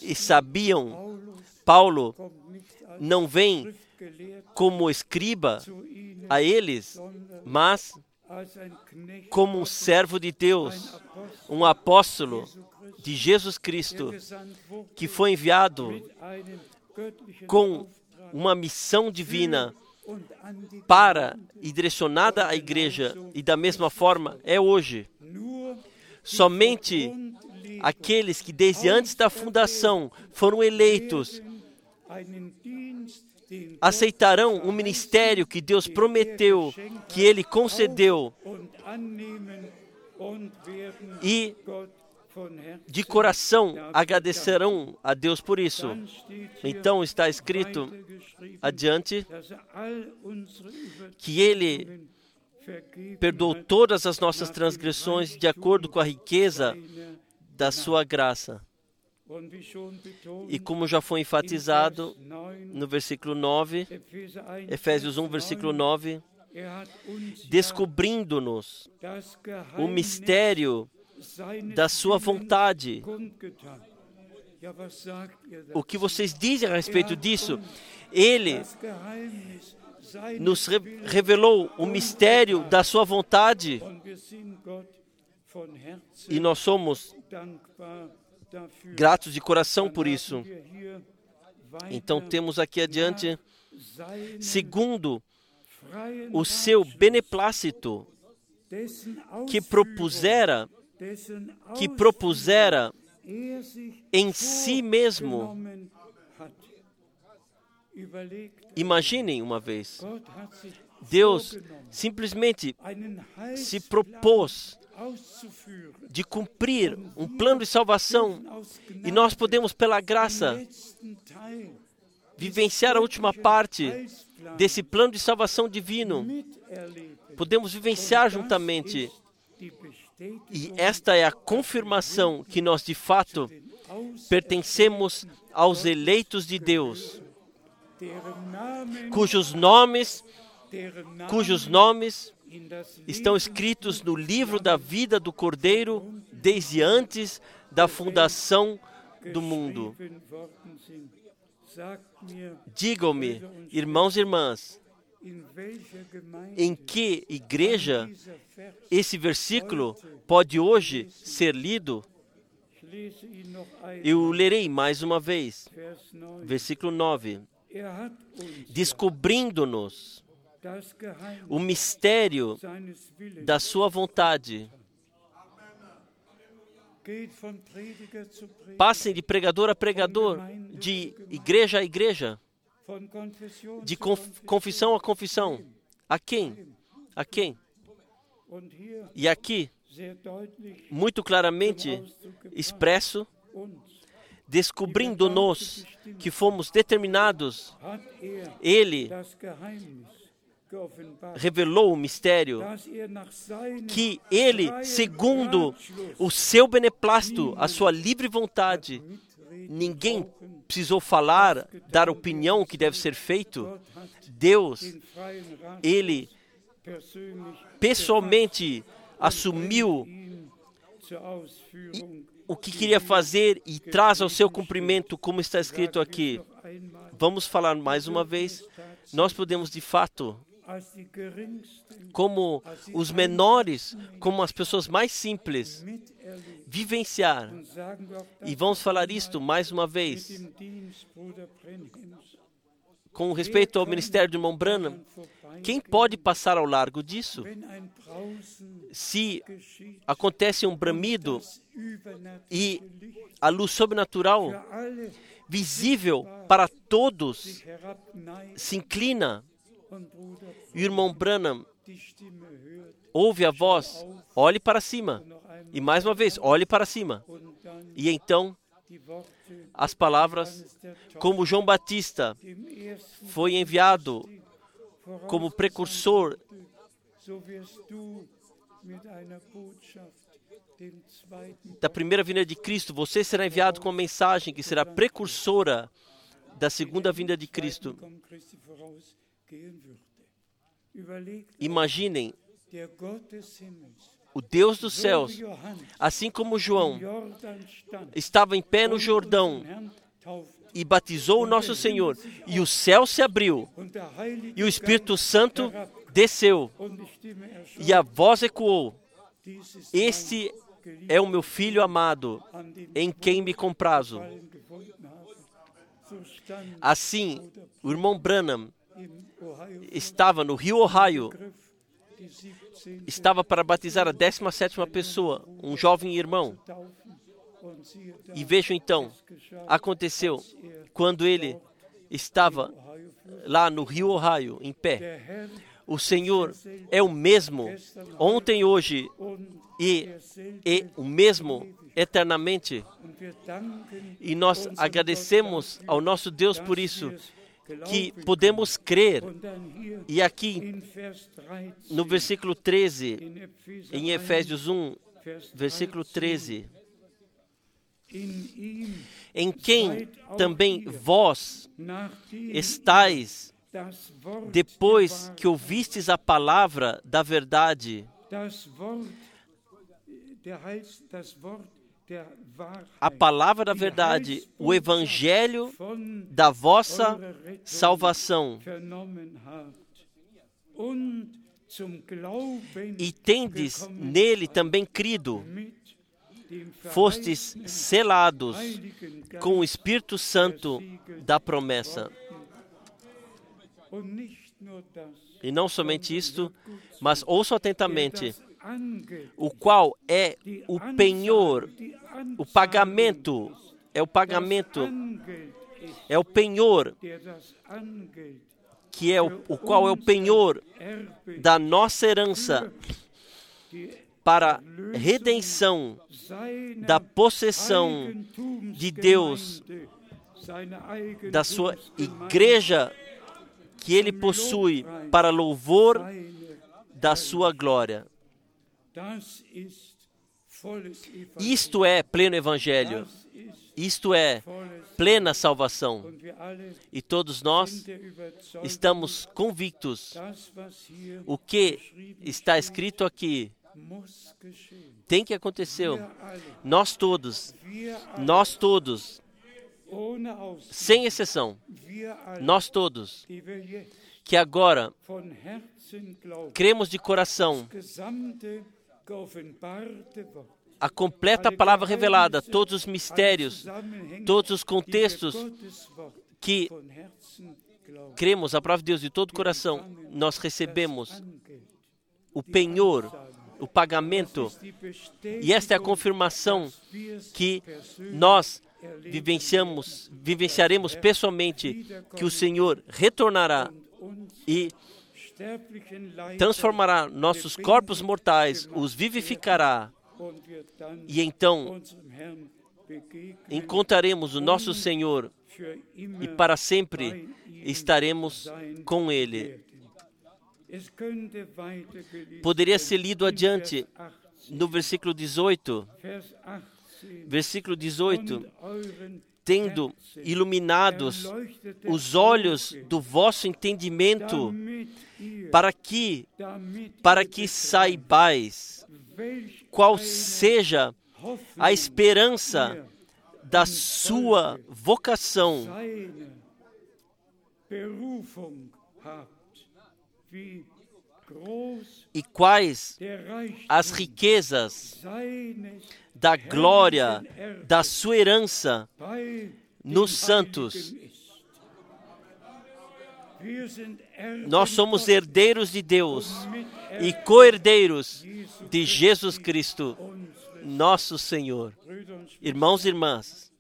Paulo não vem como escriba a eles, mas como um servo de Deus, um apóstolo de Jesus Cristo, que foi enviado com uma missão divina para e direcionada à igreja, e da mesma forma é hoje. Somente aqueles que desde antes da fundação foram eleitos aceitarão o ministério que Deus prometeu, que Ele concedeu, e de coração agradecerão a Deus por isso. Então está escrito adiante que Ele perdoou todas as nossas transgressões de acordo com a riqueza da sua graça. E como já foi enfatizado no versículo 9, Efésios 1, versículo 9, descobrindo-nos o mistério da sua vontade. O que vocês dizem a respeito disso? Ele nos revelou o mistério da sua vontade e nós somos gratos de coração por isso. Então temos aqui adiante, segundo o seu beneplácito, que propusera em si mesmo. Imaginem uma vez, Deus simplesmente se propôs de cumprir um plano de salvação, e nós podemos, pela graça, vivenciar a última parte desse plano de salvação divino. Podemos vivenciar juntamente, e esta é a confirmação que nós, de fato, pertencemos aos eleitos de Deus. cujos nomes estão escritos no livro da vida do Cordeiro desde antes da fundação do mundo. Digam-me, irmãos e irmãs, em que igreja esse versículo pode hoje ser lido? Eu lerei mais uma vez. Versículo 9. Descobrindo-nos o mistério da sua vontade. Passem de pregador a pregador, de igreja a igreja, de confissão a confissão. A quem? A quem? E aqui, muito claramente expresso, descobrindo-nos que fomos determinados, Ele revelou o mistério que Ele, segundo o seu beneplácito, a sua livre vontade, ninguém precisou falar, dar opinião que deve ser feito. Deus, Ele pessoalmente assumiu o que queria fazer e traz ao seu cumprimento, como está escrito aqui. Vamos falar mais uma vez. Nós podemos, de fato, como os menores, como as pessoas mais simples, vivenciar. E vamos falar isto mais uma vez. Com respeito ao ministério do irmão Branham, quem pode passar ao largo disso? Se acontece um bramido e a luz sobrenatural, visível para todos, se inclina, e o irmão Branham ouve a voz, olhe para cima. E mais uma vez, olhe para cima. E então, as palavras, como João Batista foi enviado como precursor da primeira vinda de Cristo, você será enviado com uma mensagem que será precursora da segunda vinda de Cristo. Imaginem, o Deus dos céus, assim como João estava em pé no Jordão e batizou o nosso Senhor, e o céu se abriu, e o Espírito Santo desceu, e a voz ecoou: este é o meu Filho amado, em quem me comprazo. Assim, o irmão Branham estava no Rio Ohio, estava para batizar a 17ª pessoa, um jovem irmão. E vejo então, aconteceu quando ele estava lá no Rio Ohio, em pé. O Senhor é o mesmo ontem, hoje e o mesmo eternamente. E nós agradecemos ao nosso Deus por isso, que podemos crer. E aqui, no versículo 13, em Efésios 1, versículo 13, em quem também vós estáis, depois que ouvistes a palavra da verdade, a palavra da verdade, o evangelho da vossa salvação, e tendes nele também crido, fostes selados com o Espírito Santo da promessa. E não somente isto, mas ouçam atentamente, o qual é o penhor, o pagamento, é o penhor, que é o qual é o penhor da nossa herança para redenção da possessão de Deus, da sua igreja que Ele possui para louvor da sua glória. Isto é pleno evangelho. Isto é plena salvação. E todos nós estamos convictos. O que está escrito aqui tem que acontecer. Nós todos, sem exceção, nós todos, que agora cremos de coração a completa palavra revelada, todos os mistérios, todos os contextos que cremos a palavra de Deus de todo o coração, nós recebemos o penhor, o pagamento, e esta é a confirmação que nós vivenciaremos pessoalmente, que o Senhor retornará e transformará nossos corpos mortais, os vivificará, e então encontraremos o nosso Senhor e para sempre estaremos com Ele. Poderia ser lido adiante no versículo 18. Versículo 18. Tendo iluminados os olhos do vosso entendimento, para que saibais qual seja a esperança da sua vocação e quais as riquezas da glória da sua herança nos santos. Nós somos herdeiros de Deus e co-herdeiros de Jesus Cristo, nosso Senhor. Irmãos e irmãs,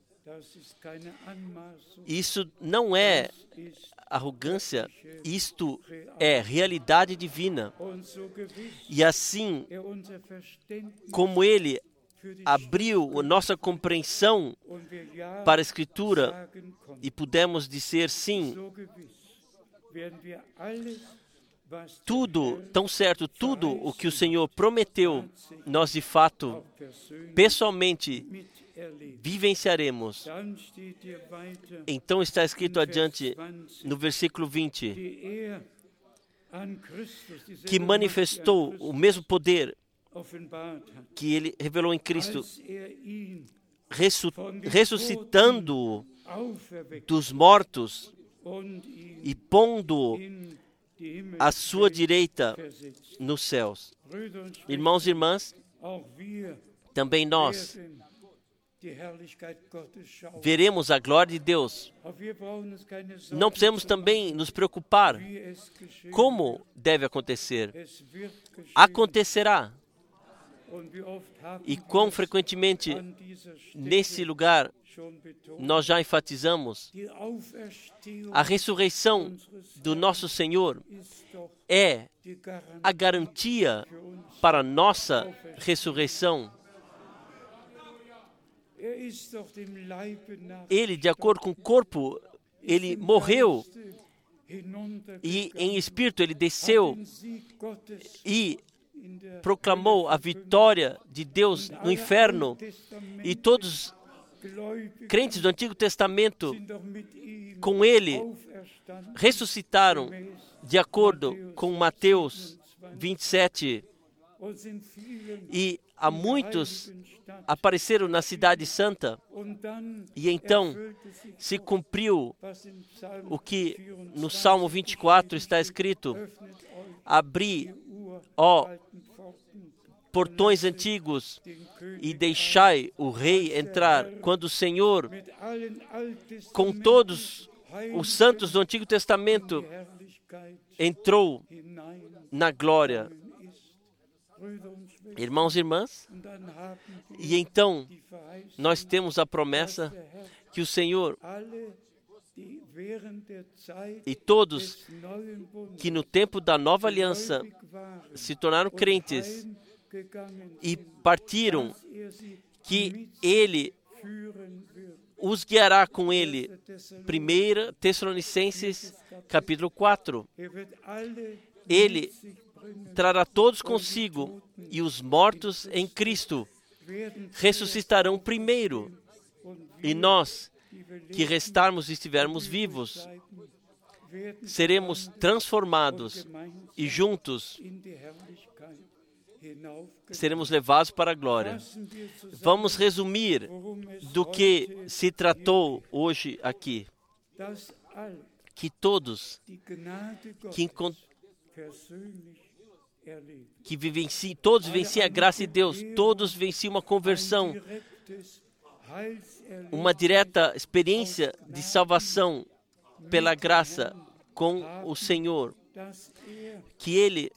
isso não é arrogância, isto é realidade divina. E assim como Ele abriu a nossa compreensão para a Escritura e pudemos dizer sim, tudo, tão certo, tudo o que o Senhor prometeu, nós de fato, pessoalmente, vivenciaremos. Então está escrito adiante, no versículo 20, que manifestou o mesmo poder que Ele revelou em Cristo, ressuscitando-o dos mortos e pondo-o à sua direita nos céus. Irmãos e irmãs, também nós veremos a glória de Deus. Não precisamos também nos preocupar como deve acontecer. Acontecerá. E quão frequentemente nesse lugar nós já enfatizamos, a ressurreição do nosso Senhor é a garantia para a nossa ressurreição. Ele, de acordo com o corpo, ele morreu e em espírito ele desceu e proclamou a vitória de Deus no inferno, e todos crentes do Antigo Testamento com ele ressuscitaram de acordo com Mateus 27, e a muitos apareceram na cidade santa, e então se cumpriu o que no Salmo 24 está escrito: abri, ó portões antigos, e deixai o rei entrar. Quando o Senhor, com todos os santos do Antigo Testamento, entrou na glória. Irmãos e irmãs, e então nós temos a promessa que o Senhor e todos que no tempo da nova aliança se tornaram crentes e partiram, que Ele os guiará com Ele. 1 Tessalonicenses capítulo 4. Ele trará todos consigo, e os mortos em Cristo ressuscitarão primeiro. E nós, que restarmos e estivermos vivos, seremos transformados e juntos seremos levados para a glória. Vamos resumir do que se tratou hoje aqui. Que todos todos vivenciam a graça de Deus, todos vivenciam uma conversão, uma direta experiência de salvação pela graça com o Senhor, que Ele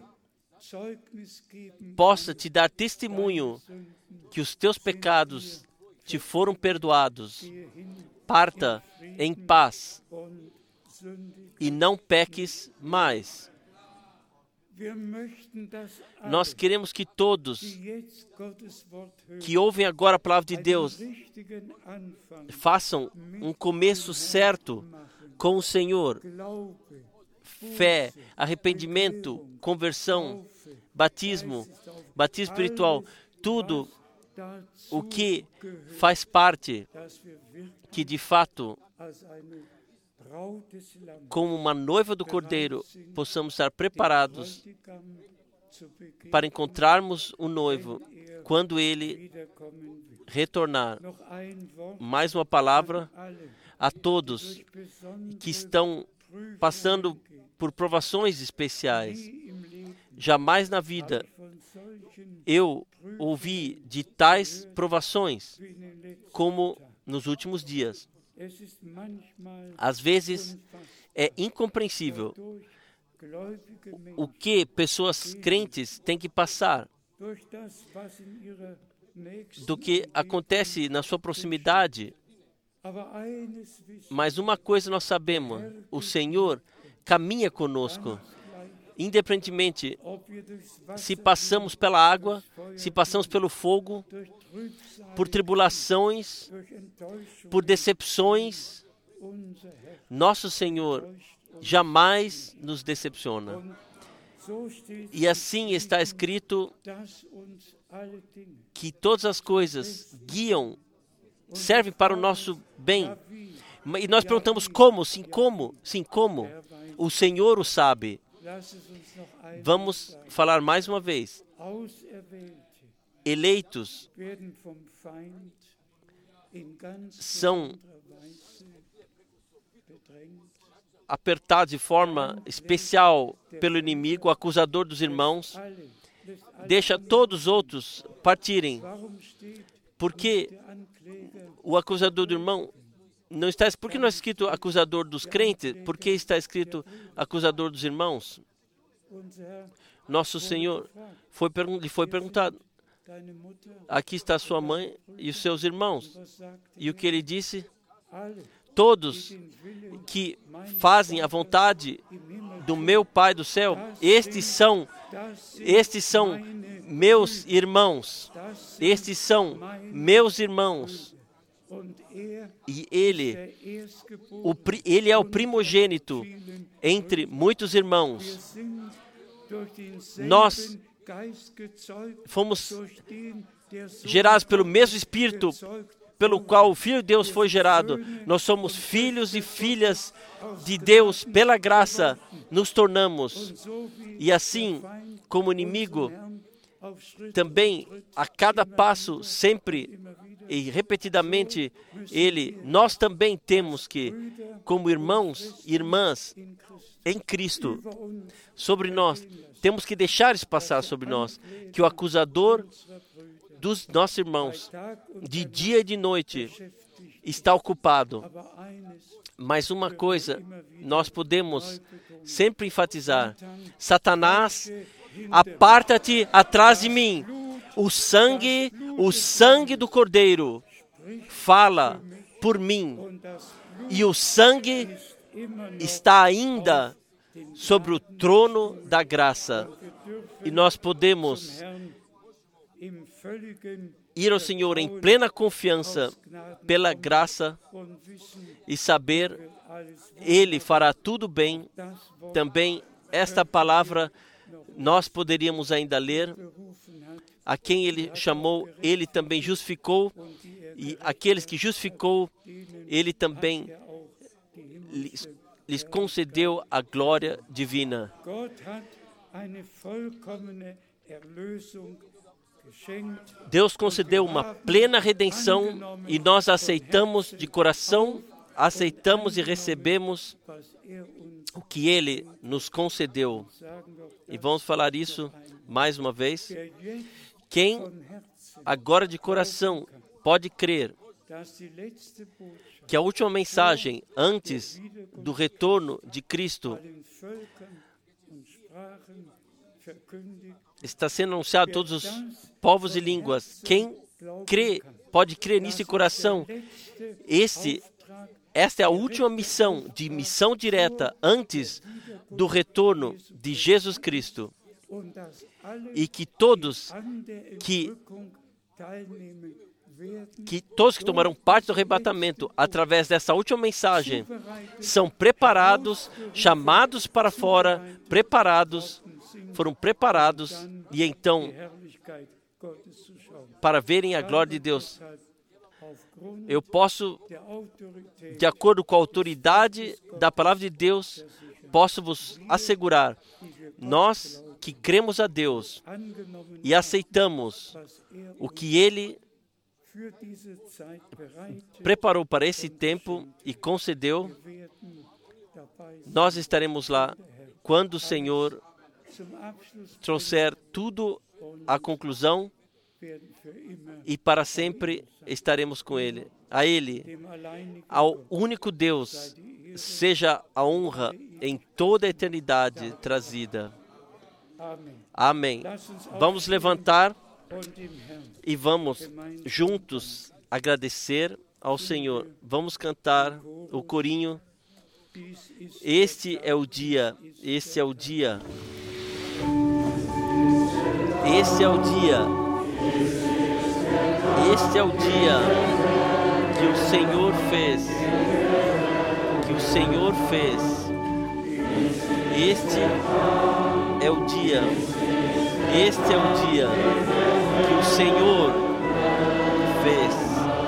possa te dar testemunho que os teus pecados te foram perdoados. Parta em paz e não peques mais. Nós queremos que todos que ouvem agora a palavra de Deus façam um começo certo com o Senhor. Fé, arrependimento, conversão, batismo espiritual, tudo o que faz parte, que de fato, como uma noiva do Cordeiro, possamos estar preparados para encontrarmos o noivo quando ele retornar. Mais uma palavra a todos que estão passando por provações especiais. Jamais na vida eu ouvi de tais provações como nos últimos dias. Às vezes é incompreensível o que pessoas crentes têm que passar, do que acontece na sua proximidade. Mas uma coisa nós sabemos: o Senhor caminha conosco, independentemente se passamos pela água, se passamos pelo fogo, por tribulações, por decepções. Nosso Senhor jamais nos decepciona. E assim está escrito que todas as coisas guiam, servem para o nosso bem. E nós perguntamos como? Sim, como? Sim, como? O Senhor o sabe. Vamos falar mais uma vez. Eleitos são apertados de forma especial pelo inimigo, o acusador dos irmãos. Deixa todos os outros partirem. Porque o acusador do irmão não está... Por que não é escrito acusador dos crentes? Por que está escrito acusador dos irmãos? Nosso Senhor lhe foi perguntado: aqui está sua mãe e os seus irmãos. E o que ele disse? Todos que fazem a vontade do meu Pai do céu, estes são meus irmãos. Estes são meus irmãos. E ele é o primogênito entre muitos irmãos. Nós fomos gerados pelo mesmo Espírito pelo qual o Filho de Deus foi gerado. Nós somos filhos e filhas de Deus. Pela graça nos tornamos. E assim, como inimigo, também a cada passo, sempre e repetidamente, nós também temos que, como irmãos e irmãs em Cristo, sobre nós, temos que deixar isso passar sobre nós, que o acusador dos nossos irmãos, de dia e de noite, está ocupado. Mas uma coisa nós podemos sempre enfatizar: Satanás, aparta-te atrás de mim. O sangue do Cordeiro fala por mim. E o sangue está ainda sobre o trono da graça. E nós podemos ir ao Senhor em plena confiança pela graça e saber Ele fará tudo bem. Também esta palavra nós poderíamos ainda ler: a quem ele chamou, ele também justificou, e aqueles que justificou, ele também lhes concedeu a glória divina. Deus concedeu uma plena redenção e nós aceitamos de coração, aceitamos e recebemos o que Ele nos concedeu. E vamos falar isso mais uma vez. Quem agora de coração pode crer que a última mensagem antes do retorno de Cristo está sendo anunciado a todos os povos e línguas. Quem crê, pode crer nisso de coração. Esta é a última missão direta antes do retorno de Jesus Cristo. E que todos que tomarão parte do arrebatamento através dessa última mensagem são preparados, chamados para fora, foram preparados e então para verem a glória de Deus. Eu posso, de acordo com a autoridade da palavra de Deus, posso vos assegurar, nós que cremos a Deus e aceitamos o que Ele preparou para esse tempo e concedeu, nós estaremos lá quando o Senhor trouxer tudo à conclusão e para sempre estaremos com Ele. A Ele, ao único Deus, seja a honra em toda a eternidade trazida. Amém. Vamos levantar e vamos juntos agradecer ao Senhor. Vamos cantar o corinho. Este é o dia, este é o dia. Este é o dia. Este é o dia que o Senhor fez. Que o Senhor fez. Este é o dia. Este é o dia que o Senhor fez.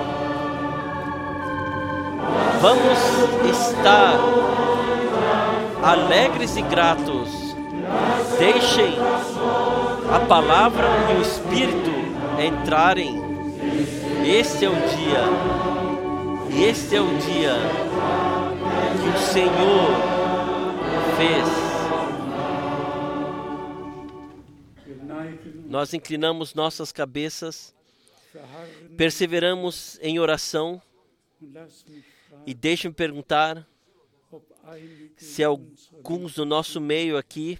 Vamos estar alegres e gratos. Deixem a palavra e o Espírito entrarem. Este é o dia. Este é o dia que o Senhor fez. Nós inclinamos nossas cabeças, perseveramos em oração e deixe-me perguntar se alguns do nosso meio aqui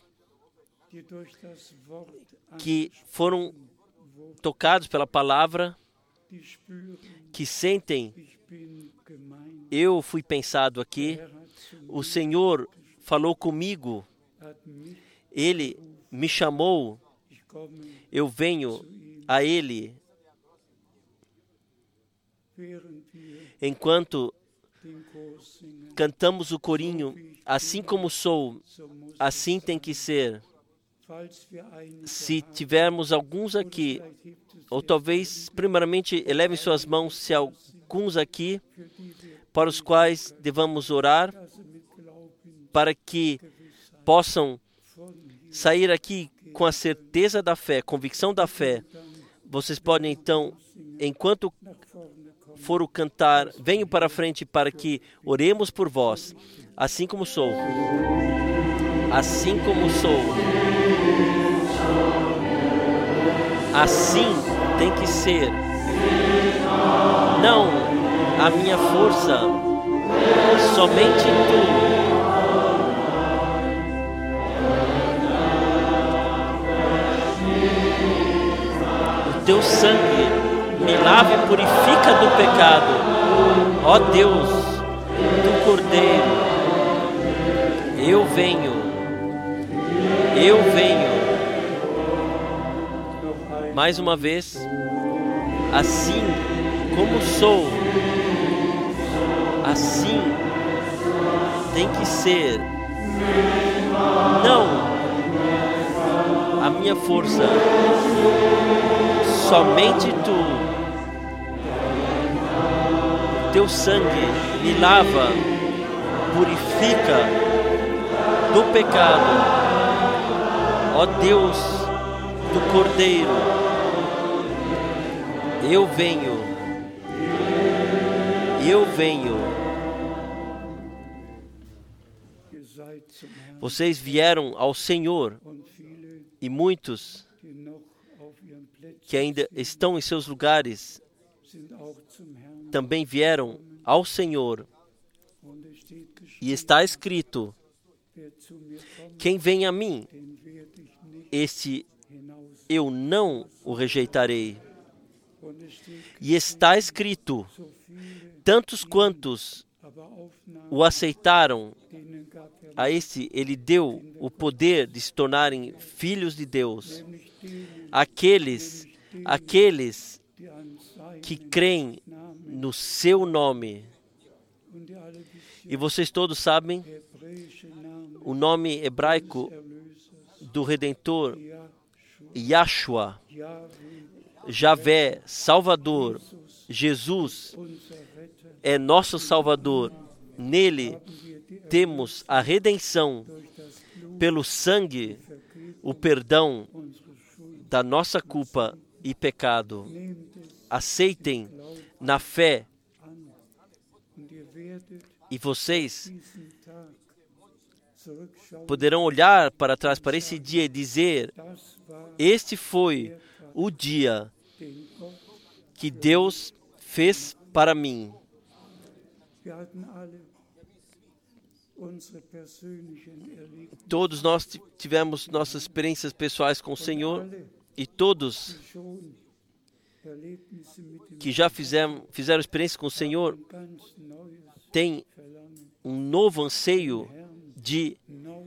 que foram tocados pela palavra, que sentem, eu fui pensado aqui, o Senhor falou comigo, Ele me chamou, eu venho a Ele. Enquanto cantamos o corinho, assim como sou, assim tem que ser. Se tivermos alguns aqui, ou talvez, primeiramente, elevem suas mãos, se alguns aqui, para os quais devamos orar, para que possam sair aqui com a certeza da fé, convicção da fé. Vocês podem, então, enquanto for o cantar, venham para a frente para que oremos por vós, assim como sou. Assim como sou. Assim tem que ser. Não a minha força, somente tu. O teu sangue me lava e purifica do pecado. Ó Deus, do Cordeiro, eu venho. Eu venho. Mais uma vez, assim como sou, assim tem que ser. Não a minha força. Somente tu. Teu sangue me lava, purifica do pecado. Ó Deus do Cordeiro, eu venho. Vocês vieram ao Senhor, e muitos que ainda estão em seus lugares também vieram ao Senhor. E está escrito: quem vem a mim, este eu não o rejeitarei. E está escrito: tantos quantos o aceitaram, a este ele deu o poder de se tornarem filhos de Deus. Aqueles que creem no seu nome. E vocês todos sabem o nome hebraico do Redentor, Yahshua, Javé, Salvador. Jesus é nosso Salvador. Nele temos a redenção pelo sangue, o perdão da nossa culpa e pecado. Aceitem na fé, e vocês poderão olhar para trás para esse dia e dizer: este foi o dia que Deus fez para mim. Todos nós tivemos nossas experiências pessoais com o Senhor, e todos que já fizeram experiência com o Senhor têm um novo anseio de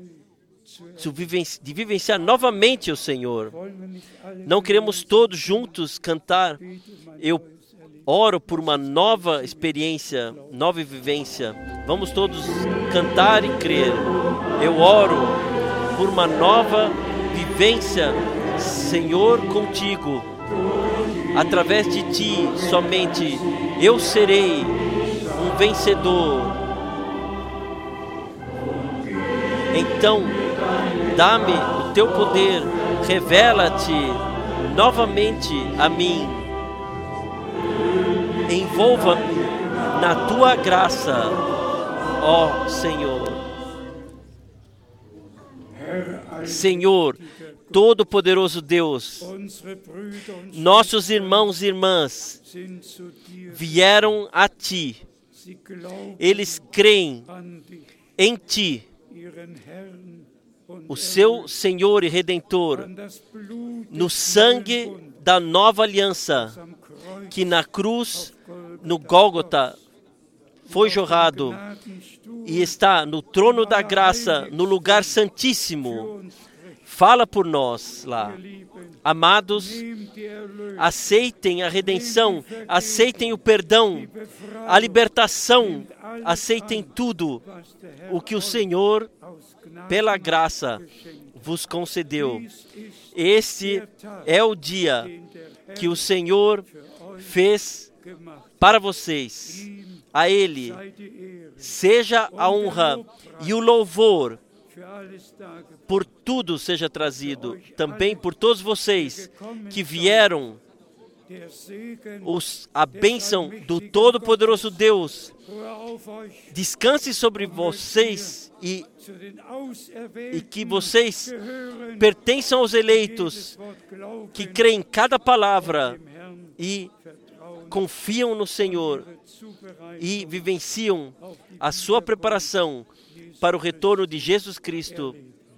vivenciar novamente o Senhor. Não queremos todos juntos cantar: eu oro por uma nova experiência, nova vivência. Vamos todos cantar e crer: eu oro por uma nova vivência, Senhor, contigo. Através de ti somente eu serei um vencedor. Então, dá-me o teu poder, revela-te novamente a mim. Envolva-me na tua graça, ó Senhor. Senhor, Todo-Poderoso Deus, nossos irmãos e irmãs vieram a Ti. Eles creem em Ti, o seu Senhor e Redentor, no sangue da nova aliança, que na cruz, no Gólgota, foi jorrado e está no trono da graça, no lugar santíssimo. Fala por nós lá. Amados, aceitem a redenção, aceitem o perdão, a libertação, aceitem tudo o que o Senhor, pela graça, vos concedeu. Este é o dia que o Senhor fez para vocês. A Ele seja a honra e o louvor, por tudo seja trazido, também por todos vocês que vieram. A bênção do Todo-Poderoso Deus descanse sobre vocês e que vocês pertençam aos eleitos, que creem em cada palavra e confiam no Senhor e vivenciam a sua preparação para o retorno de Jesus Cristo.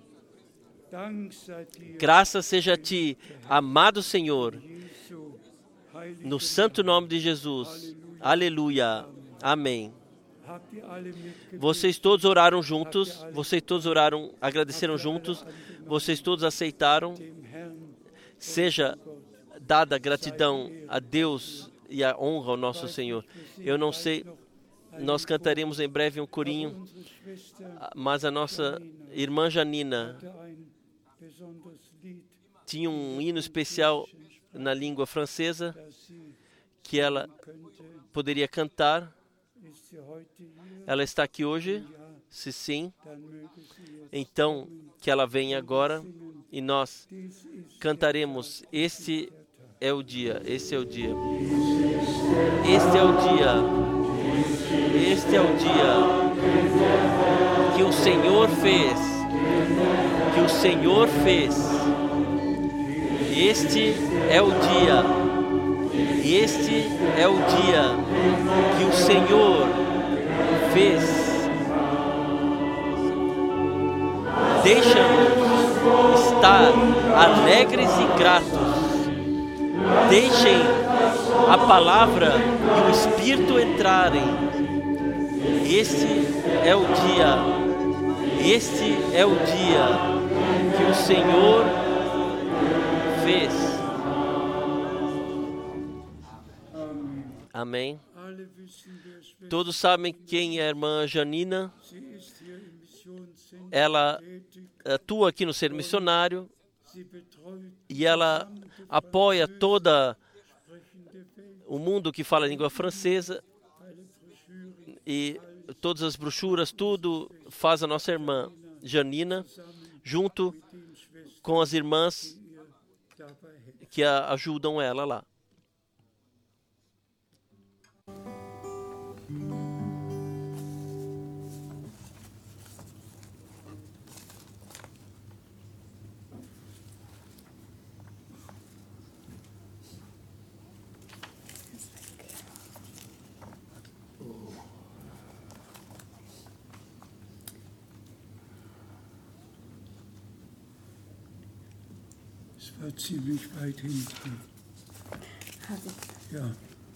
Graças seja a Ti, amado Senhor, no santo nome de Jesus. Aleluia. Amém. Vocês todos oraram juntos, vocês todos oraram, agradeceram juntos, vocês todos aceitaram. Seja dada gratidão a Deus e a honra ao nosso Senhor. Eu não sei, nós cantaremos em breve um corinho, mas a nossa irmã Janina tinha um hino especial na língua francesa que ela poderia cantar. Ela está aqui hoje? Se sim, então que ela venha agora e nós cantaremos. Este é o dia, este é o dia. Este é o dia. Este é o dia que o Senhor fez. Que o Senhor fez. Este é o dia. Este é o dia que o Senhor fez. Deixa-nos estar alegres e gratos. Deixem a palavra e o Espírito entrarem. Este é o dia. Este é o dia que o Senhor fez. Amém. Todos sabem quem é a irmã Janina. Ela atua aqui no Ser Missionário e ela apoia todo o mundo que fala a língua francesa e todas as brochuras, tudo faz a nossa irmã Janina, junto com as irmãs que ajudam ela lá. Es war ziemlich weit hinten. Ja.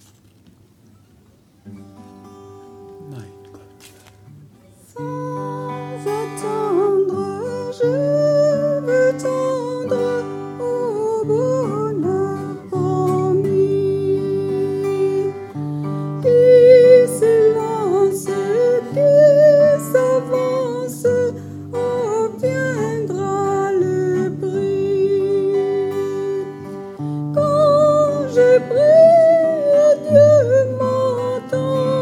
Mein Gott. Sans attendre, je veux tendre au bonheur promis. Qui s'élance, qui s'avance, obtiendra le prix. Quand je prie, Dieu m'entend.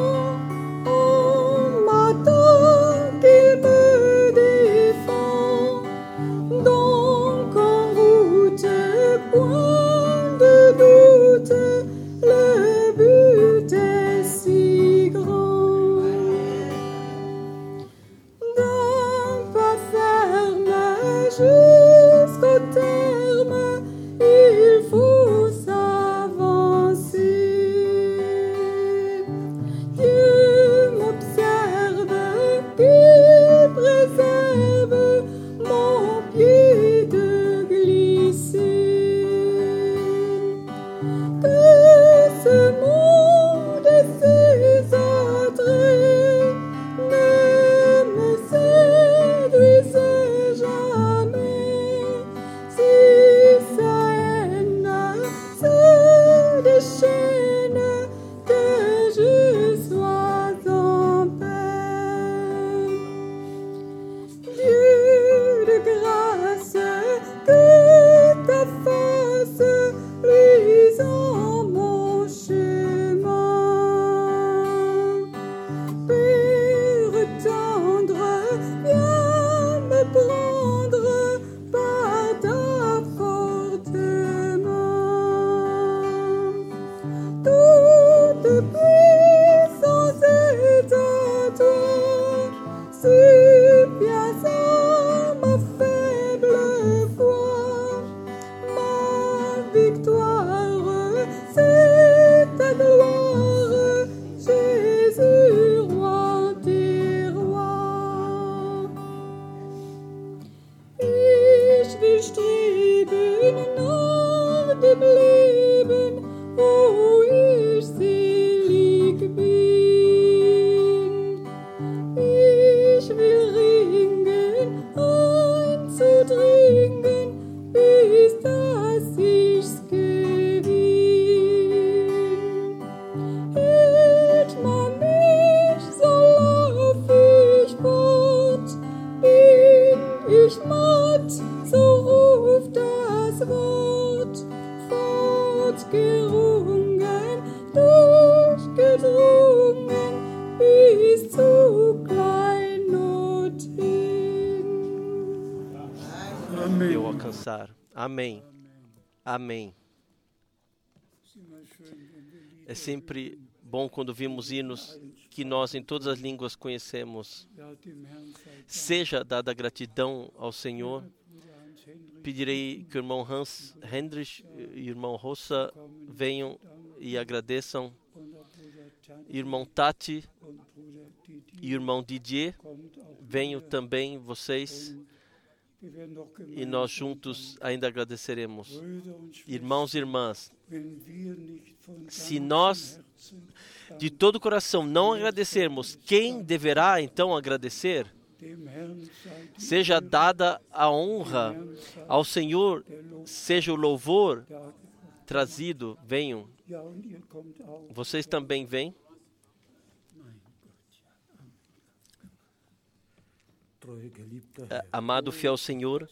cessar. Amém. Amém. É sempre bom quando vimos hinos que nós em todas as línguas conhecemos. Seja dada gratidão ao Senhor. Pedirei que o irmão Hans Hendrich e o irmão Rosa venham e agradeçam. Irmão Tati e irmão Didier, venham também vocês. E nós juntos ainda agradeceremos. Irmãos e irmãs, se nós de todo o coração não agradecermos, quem deverá então agradecer? Seja dada a honra ao Senhor, seja o louvor trazido. Venham. Vocês também vêm. Amado fiel Senhor,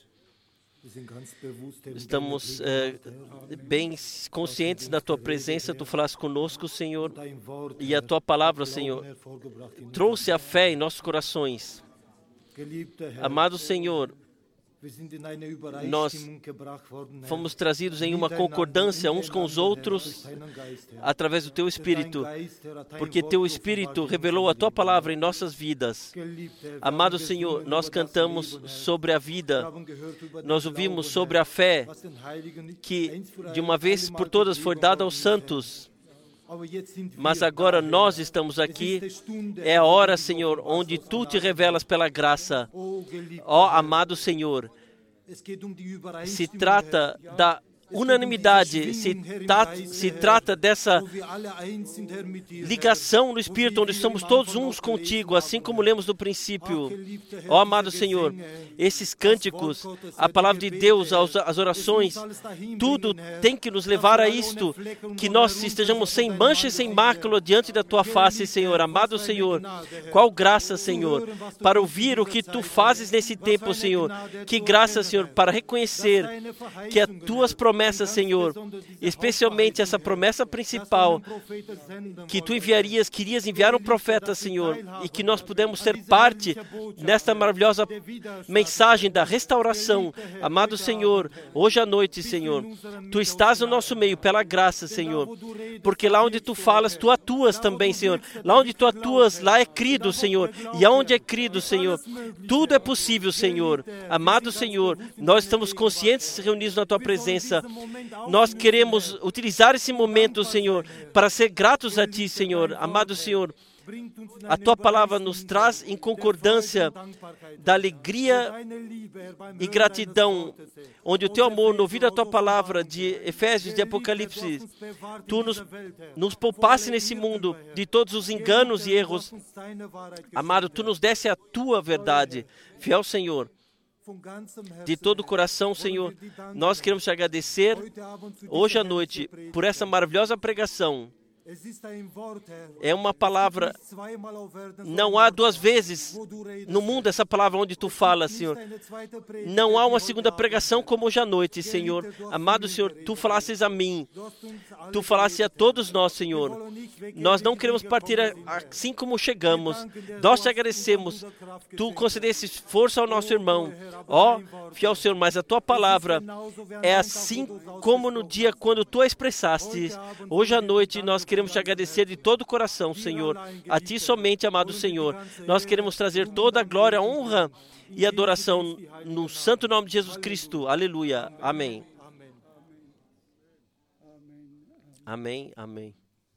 estamos bem conscientes da Tua presença. Tu falaste conosco, Senhor, e a Tua palavra, Senhor, trouxe a fé em nossos corações. Amado Senhor, nós fomos trazidos em uma concordância uns com os outros através do Teu Espírito, porque Teu Espírito revelou a Tua palavra em nossas vidas. Amado Senhor, nós cantamos sobre a vida, nós ouvimos sobre a fé que de uma vez por todas foi dada aos santos. Mas agora nós estamos aqui, é a hora, Senhor, onde Tu te revelas pela graça. Ó amado Senhor, se trata da unanimidade, se trata dessa ligação no Espírito, onde somos todos uns contigo, assim como lemos no princípio. Ó amado Senhor, esses cânticos, a palavra de Deus, as orações, tudo tem que nos levar a isto, que nós estejamos sem mancha e sem mácula diante da Tua face, Senhor. Amado Senhor, qual graça, Senhor, para ouvir o que Tu fazes nesse tempo, Senhor. Que graça, Senhor, para reconhecer que as Tuas promessas, Senhor, especialmente essa promessa principal, que Tu querias enviar um profeta, Senhor, e que nós pudemos ser parte nesta maravilhosa mensagem da restauração. Amado Senhor, hoje à noite, Senhor, Tu estás no nosso meio pela graça, Senhor, porque lá onde Tu falas, Tu atuas também, Senhor. Lá onde Tu atuas, lá é crido, Senhor, e aonde é crido, Senhor, tudo é possível, Senhor. Amado Senhor, nós estamos conscientes reunidos na Tua presença. Nós queremos utilizar esse momento, Senhor, para ser gratos a Ti, Senhor. Amado Senhor, a Tua palavra nos traz em concordância da alegria e gratidão, onde o Teu amor, no ouvir a Tua palavra de Efésios, de Apocalipse, Tu nos poupasse nesse mundo de todos os enganos e erros. Amado, Tu nos desse a Tua verdade. Fiel Senhor, de todo o coração, Senhor, nós queremos Te agradecer hoje à noite por essa maravilhosa pregação. É uma palavra, não há duas vezes no mundo essa palavra onde Tu falas, Senhor. Não há uma segunda pregação como hoje à noite, Senhor. Amado Senhor, Tu falasses a mim, Tu falasses a todos nós, Senhor. Nós não queremos partir assim como chegamos. Nós Te agradecemos. Tu concedesse força ao nosso irmão. Ó, fiel Senhor, mas a Tua palavra é assim como no dia quando Tu a expressaste. Hoje à noite nós queremos Te agradecer de todo o coração, Senhor. A Ti somente, amado Senhor. Nós queremos trazer toda a glória, honra e adoração no santo nome de Jesus Cristo. Aleluia. Amém. Amém. Amém.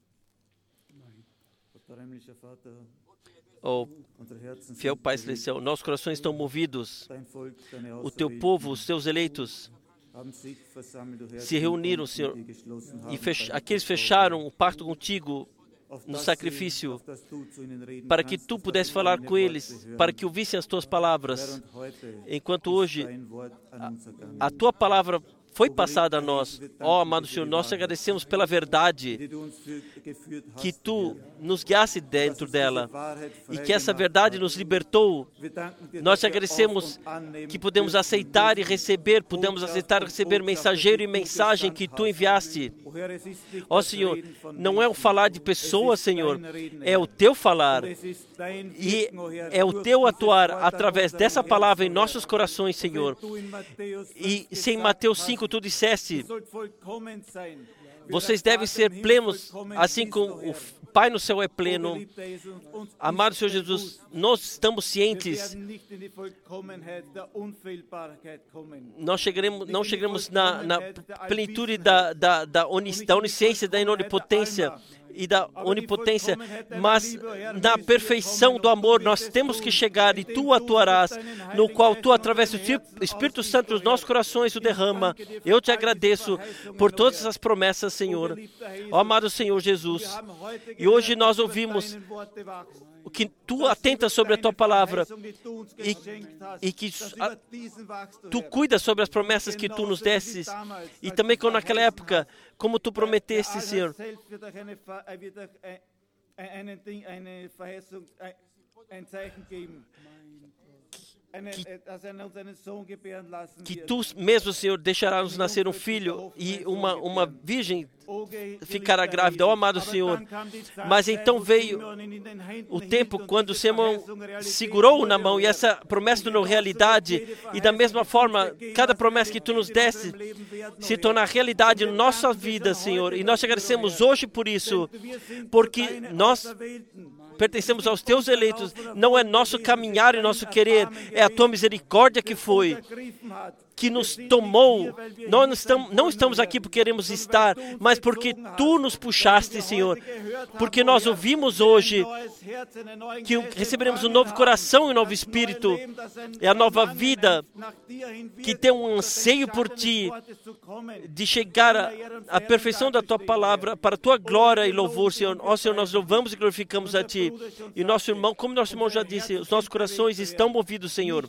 Oh, fiel Pai Celestial, nossos corações estão movidos. O Teu povo, os Teus eleitos, se reuniram, Senhor, e aqueles fecharam o pacto contigo no sacrifício, para que Tu pudesse falar com eles, para que ouvissem as Tuas palavras. Enquanto hoje a Tua palavra foi passada a nós. Ó, amado Senhor, nós te agradecemos pela verdade que Tu nos guiaste dentro dela e que essa verdade nos libertou. Nós te agradecemos que podemos aceitar e receber, mensageiro e mensagem que Tu enviaste. Ó Senhor, não é o falar de pessoas, Senhor, é o Teu falar e é o Teu atuar através dessa palavra em nossos corações, Senhor. E se em Mateus 5 Tu disseste, vocês devem ser plenos, assim como o Pai no céu é pleno. Amado Senhor Jesus, nós estamos cientes. Não chegaremos na plenitude da onisciência, da onipotência e da onipotência, mas na perfeição do amor nós temos que chegar e Tu atuarás, no qual Tu, através do Espírito Santo, nos nossos corações o derrama. Eu te agradeço por todas essas promessas, Senhor. Ó amado Senhor Jesus, e hoje nós ouvimos o que Tu atentas sobre a Tua palavra e que Tu cuidas sobre as promessas que Tu nos destes, e também como naquela época, como Tu prometeste, Senhor, que Tu mesmo, Senhor, deixarás nascer um filho e uma virgem ficará grávida, ó amado Senhor. Mas então veio o tempo quando o Senhor segurou na mão e essa promessa tornou realidade, e da mesma forma, cada promessa que Tu nos deste se torna realidade na nossa vida, Senhor, e nós te agradecemos hoje por isso, porque nós pertencemos aos Teus eleitos, não é nosso caminhar e nosso querer, é a Tua misericórdia que nos tomou. Nós não estamos aqui porque queremos estar, mas porque Tu nos puxaste, Senhor. Porque nós ouvimos hoje que receberemos um novo coração e um novo espírito. É a nova vida que tem um anseio por Ti, de chegar à perfeição da Tua palavra, para a Tua glória e louvor, Senhor. Ó Senhor, nós louvamos e glorificamos a Ti. E nosso irmão, como nosso irmão já disse, os nossos corações estão movidos, Senhor.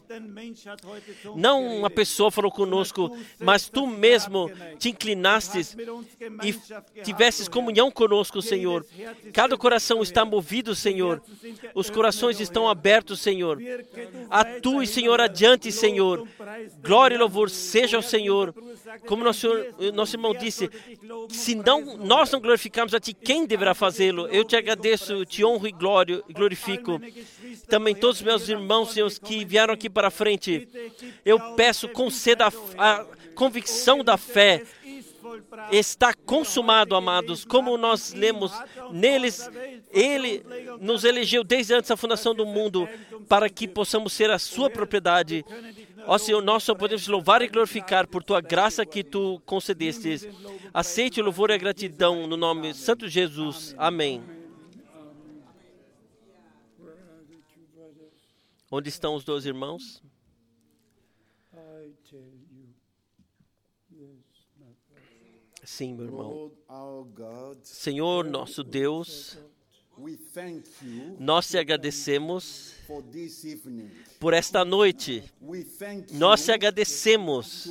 Não uma pessoa falou conosco, mas Tu mesmo te inclinastes e tivesses comunhão conosco, Senhor. Cada coração está movido, Senhor. Os corações estão abertos, Senhor. Atue, Senhor, adiante, Senhor. Glória e louvor seja ao Senhor. Como nosso irmão disse, se nós não glorificarmos a Ti, quem deverá fazê-lo? Eu te agradeço, te honro e glorifico. Também todos os meus irmãos, Senhor, que vieram aqui para a frente, eu peço, conceda a convicção da fé. Está consumado, amados, como nós lemos neles, Ele nos elegeu desde antes da fundação do mundo, para que possamos ser a Sua propriedade. Ó Senhor, nós só podemos louvar e glorificar por Tua graça que Tu concedestes. Aceite o louvor e a gratidão no nome santo de Jesus. Amém. Onde estão os 12 irmãos? Sim, meu irmão. Senhor, nosso Deus, nós te agradecemos por esta noite. Nós te agradecemos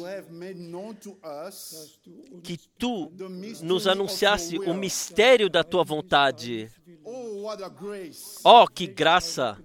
que Tu nos anunciasse o mistério da Tua vontade. Oh, que graça!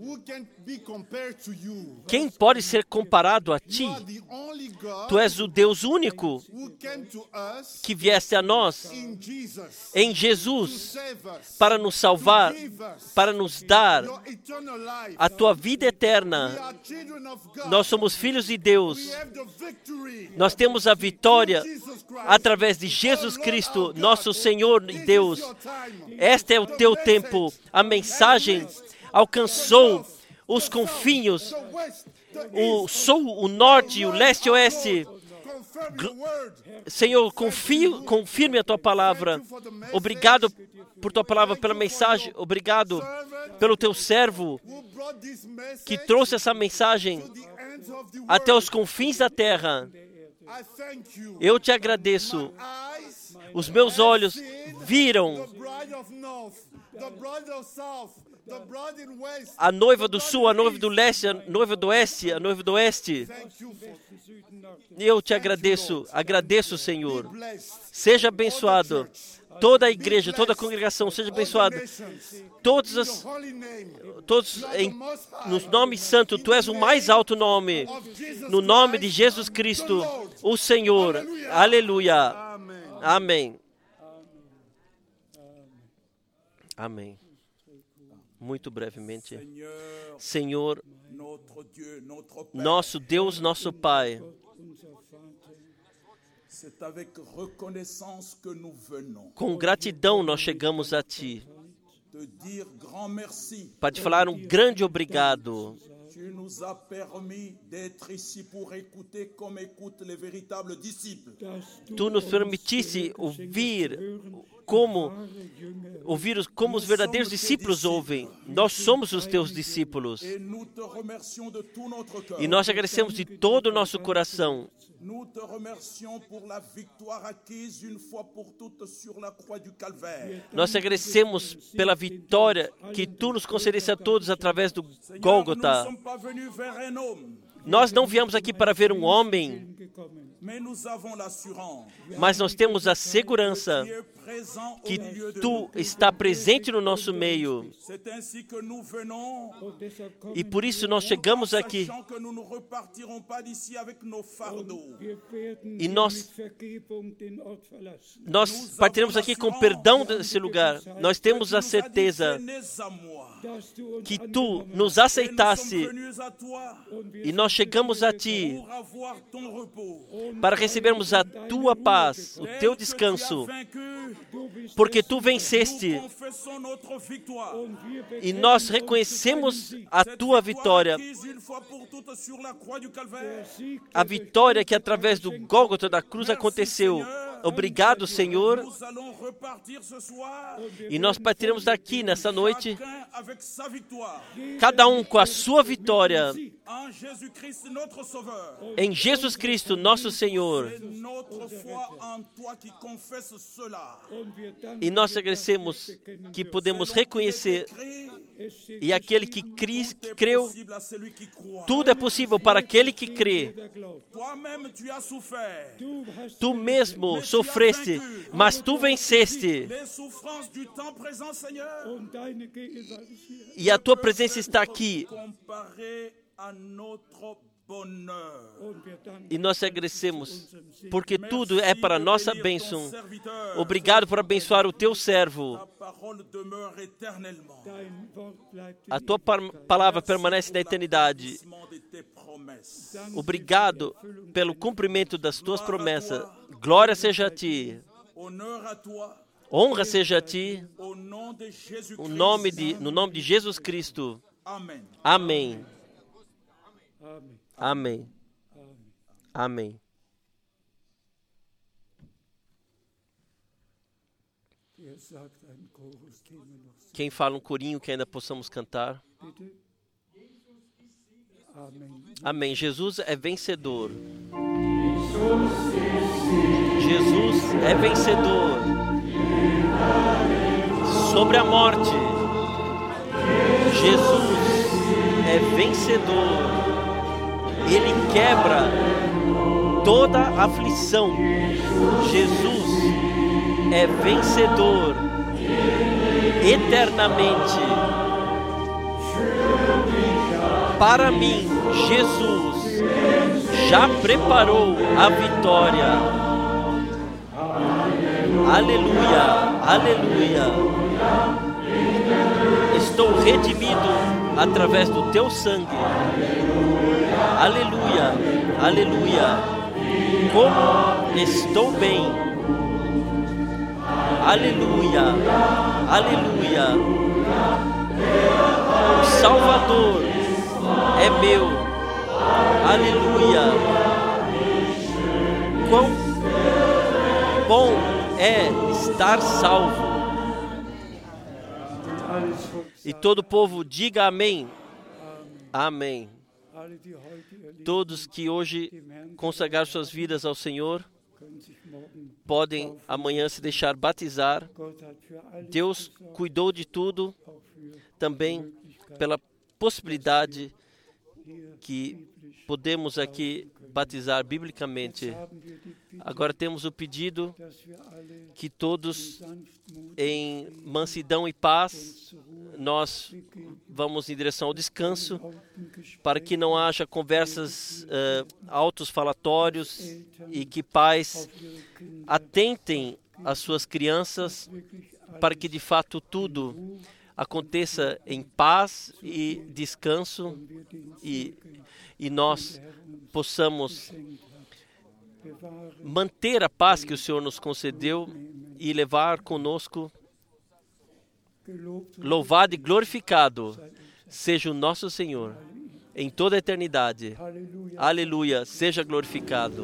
Quem pode ser comparado a Ti? Tu és o Deus único que vieste a nós em Jesus para nos salvar, para nos dar a Tua vida eterna. Nós somos filhos de Deus. Nós temos a vitória através de Jesus Cristo, nosso Senhor e Deus. Este é o Teu tempo. A mensagem alcançou os confins, o sul, o norte, o leste e o oeste. Senhor, confirme a Tua palavra. Obrigado por Tua palavra, pela mensagem. Obrigado pelo Teu servo que trouxe essa mensagem até os confins da terra. Eu te agradeço. Os meus olhos viram a noiva do sul, a noiva do leste, a noiva do oeste, a noiva do oeste. E eu te agradeço, Senhor. Seja abençoado. Toda a igreja, toda a congregação, seja abençoada. Todos no nome santo, Tu és o mais alto nome. No nome de Jesus Cristo, o Senhor. Aleluia. Amém. Amém. Muito brevemente. Senhor, nosso Deus, nosso Pai, com gratidão nós chegamos a Ti para te falar um grande obrigado. Tu nos permitisse ouvir como os verdadeiros discípulos ouvem. Nós somos os Teus discípulos. E nós agradecemos de todo o nosso coração. Nós agradecemos pela vitória que Tu nos concedeste a todos através do Gólgota. Nós não viemos aqui para ver um homem, mas nós temos a segurança que Tu está presente no nosso meio. E por isso nós chegamos aqui. E nós partiremos aqui com perdão desse lugar. Nós temos a certeza que Tu nos aceitasse e nós chegamos a Ti para recebermos a Tua paz, o Teu descanso, porque Tu venceste e nós reconhecemos a Tua vitória, a vitória que através do Gólgota da cruz aconteceu. Obrigado, Senhor. E nós partiremos daqui nessa noite, cada um com a sua vitória, em Jesus Cristo, nosso Senhor. E nós agradecemos que podemos reconhecer, e aquele que creu, tudo é possível para aquele que crê. Tu mesmo sofreste, mas Tu venceste. E a Tua presença está aqui. E nós agradecemos, porque tudo é para a nossa bênção. Obrigado por abençoar o Teu servo. A Tua palavra permanece na eternidade. Obrigado pelo cumprimento das Tuas promessas. Glória seja a Ti. Honra seja a Ti. No nome de Jesus Cristo. Amém. Amém. Amém. Quem fala um corinho que ainda possamos cantar? Amém. Jesus é vencedor. Jesus é vencedor sobre a morte. Jesus é vencedor. Ele quebra toda aflição. Jesus é vencedor eternamente. Para mim, Jesus já preparou a vitória. Aleluia, aleluia. Estou redimido através do Teu sangue. Aleluia, aleluia. Como estou bem. Aleluia, aleluia. O Salvador é meu. Aleluia. Quão bom é estar salvo. E todo o povo diga amém. Amém. Todos que hoje consagraram suas vidas ao Senhor, podem amanhã se deixar batizar. Deus cuidou de tudo, também pela possibilidade que podemos aqui batizar biblicamente. Agora temos o pedido que todos, em mansidão e paz, nós vamos em direção ao descanso, para que não haja conversas altos falatórios e que pais atentem às suas crianças, para que de fato tudo aconteça em paz e descanso e nós possamos manter a paz que o Senhor nos concedeu e levar conosco. Louvado e glorificado seja o nosso Senhor em toda a eternidade. Aleluia, seja glorificado.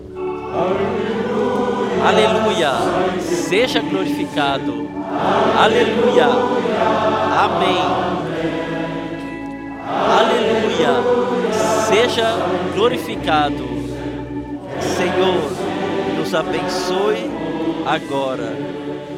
Aleluia, seja glorificado. Aleluia, amém. Aleluia, seja glorificado. Senhor, nos abençoe agora.